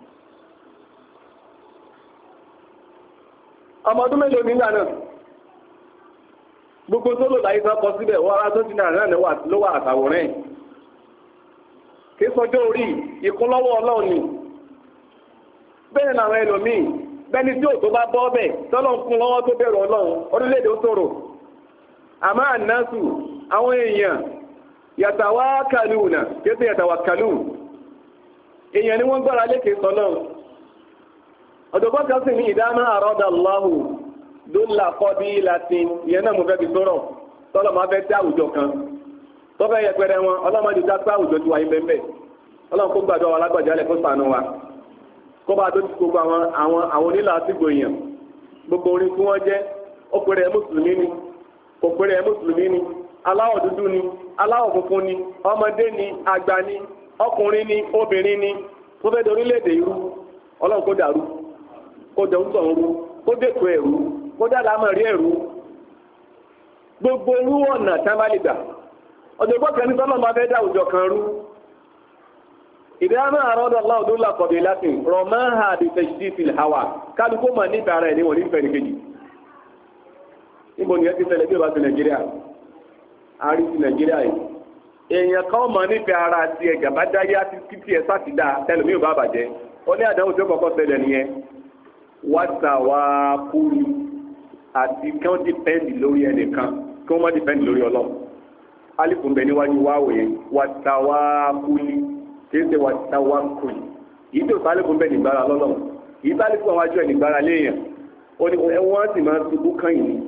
ọmọ ọdún mélòó nígbà náà gbogbo tó lò láyé sọ́kọ síbẹ̀ wọ́n ará twenty naira náà ló wà àtàwòrán ẹ̀ kí sọjọ́ orí ìkúnlọ́wọ́ ọlọ́run ni bẹ́ẹ̀ làwọn ẹlòmíì bẹ́ni tí ò tó bá bọ́ bẹ̀ tọ́lọ̀ ń kún lọ́wọ́ tó bẹ̀rù ọlọ́run orílẹ̀-èdè ó tòrò àmọ́ ànásù àwọn èèyàn yàtàwá kàlùnà kéde yàtàwá kàlù èèyàn ni wọ́n gbára lékè sọ́lọ́run ọ̀dọ̀gbọ́n kan sì ní ìdáná àrọ́dà Allahu dólà kọ́ bí latin ìyẹn náà mo fẹ́ fi sọ̀rọ̀ tọ́lọ̀ máa fẹ́ tẹ́ àwùjọ kan tọ́fẹ́ yẹpẹrẹ wọn ọlọ́mọdé já pé àwùjọ ti wáyé bẹ́ẹ̀ ọlọ́run kó gbàdọ̀ wa lágbàjálẹ̀ kó ṣàánú wa kó bá tó ti gbogbo àwọn àwọn àwọn onílà àtìgbò èèyàn gbogbo orin tí wọ́n jẹ́ ó pèrè ẹ̀ mùsùlùmí ni kò pèrè ẹ̀ mùsùlùmí ni aláwọ̀ dúdú ni aláwọ̀ funfun ni ọmọdé ni àgbà ni ọkùnrin ni obìnrin ni tó fẹ́ dorílẹ̀-èdè irú ọlọ́run kó dàrú kó dẹ̀hún sọ̀rọ̀ rú kó dètò ẹ̀rú kó dá lámọ̀ rí ẹ̀rú gbogbo irú ọ̀nà tí wọ́n bá lè gbà ọ̀dọ̀gbọ́n kan ní sọ́lọ́ máa fẹ́ dá àwùjọ kan rú ìdáná àrọ́dọ̀ aláwọ̀dún làkọ̀dé láti rọ̀máhà àdìsẹ̀ṣìdì fìlẹ̀ hawa kálukú mà nípa ara ẹ̀ ní wọ̀n nífẹ̀ẹ́ nìkejì níbo ni ẹ ti ṣẹlẹ̀ bí ó bá ti nàìjíríà àrí ti nàìjíríà yìí èèyàn kan mà nífẹ̀ẹ́ ara ti ẹ̀gà bá dáyé títí tí ẹ sátidá tẹlẹmí ò bá bàjẹ́ ó ní àdánwò tó kọ́kọ́ ṣẹlẹ̀ nìyẹn wàtàwà kúrú àti kí wọ́n dìpẹ́ndì lórí ẹnìkan kí wọ́n má dìpẹ́ndì lórí ọlọ́run alifu ń bẹ níwájú wáwò yẹn wàtàwà kúrú kìí ṣe wàtàwà kúrú yìí tó sálẹ̀ fún bẹ́ẹ̀ nígbàrá lọ́lọ́run yìí sálẹ̀ fún àwọn àjọ ẹ̀ nígbàrá léèyàn ó ní wọ́n sì máa ṣubú kányìn ní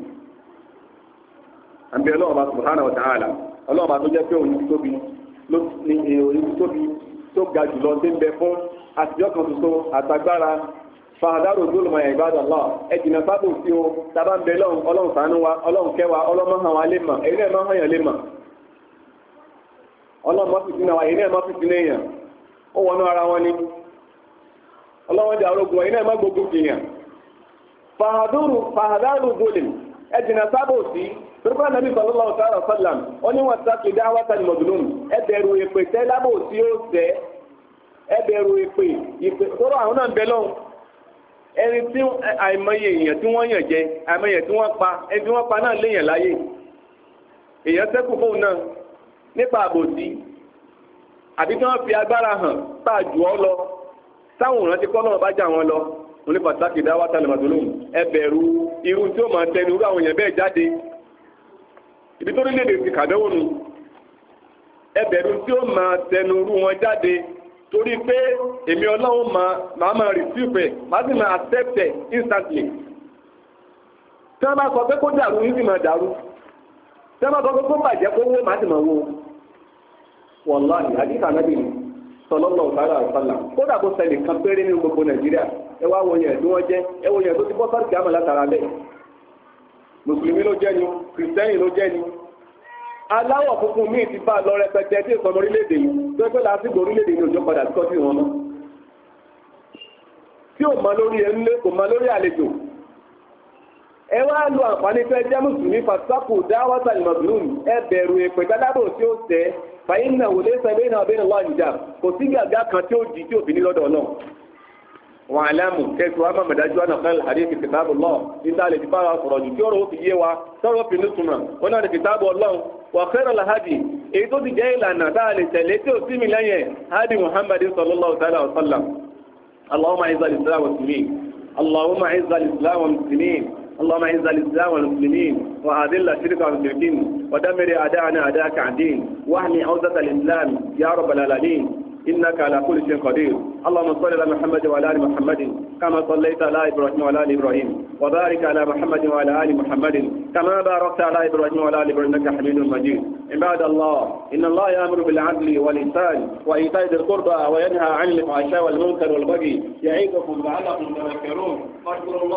àbí ọlọ́run bá subhanahu wa ta'ala ọlọ́run bá tó jẹ́ pé òun tóbi ní òun tóbi tó ga jùlọ tí ń bẹ fún àtijọ́ kan tuntun àtagbára fàdárò gbólùmọ̀ ẹ̀ ìbádọ̀ lọ ẹ̀jìnà sábò sí o tàbá ń bẹ lọ́run ọlọ́run ṣàánú wa ọlọ́run kẹwàá ọlọ́mọ hàn wá lè mọ̀ èyí náà máa hàn yàn lè mọ̀ ọlọ́run mọ́ fìtínà wa èyí náà mọ́ fìtínà èèyàn ó wọnú ara wọn ni ọlọ́run jà orógun èyí náà má gbogbo kìyàn fàdárò gbólùm ẹ̀jìnà sábò sí torípé nàbí sallallahu ta'ala sallam ó ní wọn sáà kéde àwọn tani mọ̀dúnlùm ẹbẹ̀rù èpè tẹ́ lábò sí ó tẹ́ ẹbẹ̀rù èpè ìpè tọ́rọ àwọn náà ń bẹ lọ́hùn ẹni tí àìmọye èèyàn tí wọ́n yàn jẹ àìmọye tí wọ́n pa ẹni tí wọ́n pa náà léèyàn láyé èèyàn sẹ́kù fóun náà nípa àbòsí àbí tí wọ́n fi agbára hàn tá a jù ọ́ lọ sáwọn ìrántí kọ́ náà bá jà wọn lọ oní pàtàkì dáwà tani mọ̀dúnlùm ẹbẹ̀rù irú tí ó máa tẹnu irú àwọn èèyàn bẹ́ẹ̀ jáde ibi tó nílé èdè ti kàdánwò nù ẹbẹ̀rù tí ó máa tẹnu rú wọn jáde torí pé èmi ọlọ́run máa máa receive ẹ̀ máa sì máa accept ẹ̀ instantly tí wọ́n bá sọ pé kó dàrú yìí sì máa dàrú tí wọ́n bá sọ pé kó bàjẹ́ kó wó máa sì máa wó wàláhì àdìsá náà bìí sallallahu ta'ala sallam kódà kó ṣẹlẹ̀ kan péré ní gbogbo nàìjíríà ẹ wá wọnyẹ tí wọ́n jẹ́ ẹ wọnyẹ tó ti bọ́ sáré kìámà látara bẹ́ẹ̀ mùsùlùmí ló jẹ́ ni kìrìsìtẹ́nì ló jẹ́ ni aláwọ̀ funfun míì ti bá lọ rẹpẹtẹ tí ìsọmọ orílẹ̀-èdè yìí tó pẹ́ lásìkò orílẹ̀-èdè ní òjò padà síkọ́ sí wọn mọ́ tí ò mọ lórí ẹnlé kò mọ lórí àlejò ẹ wá lo àǹfààní fẹ́ jẹ́ mùsùlùmí fàtàkù dáwọ́tà ìmọ̀bìrún ẹ bẹ̀rù èpè dádábò tí ó tẹ́ fàyín náà wò lé sẹ́bẹ̀ náà bẹ́ẹ̀ lọ́wọ́ àjìjà kò sí gàgá kan tí ó di tí òfin ní lọ́dọ̀ náà wàhálàmù kẹsù wa máa dájú àná kan àdéhùn fi kìtàbù lọ níta lè fi bára sọ̀rọ̀ jù tí ọ̀rọ̀ ó fi yé wa sọ̀rọ̀ fi ní túmọ̀ wọn náà lè kìtàbù ọlọ́run wà khairu lahadi èyí tó ti jẹ́ ìlànà tá a lè tẹ̀lé tí ó sì mí lẹ́yìn hadi muhammad sallallahu ta'ala wa sallam allahumma izzal islam wa muslimin allahumma izzal islam wa muslimin اللهم اعز الاسلام والمسلمين واذل الشرك والمشركين ودمر اعداءنا اعداءك عن دين واحمي عوزة الاسلام يا رب العالمين إنك على كل شيء قدير اللهم صل على محمد وعلى آل محمد كما صليت على إبراهيم وعلى آل إبراهيم وبارك على محمد وعلى آل محمد كما باركت على إبراهيم وعلى آل إبراهيم إنك حميد مجيد عباد الله إن الله يأمر بالعدل والإحسان وإيتاء ذي القربى وينهى عن الفحشاء والمنكر والبغي يعظكم لعلكم تذكرون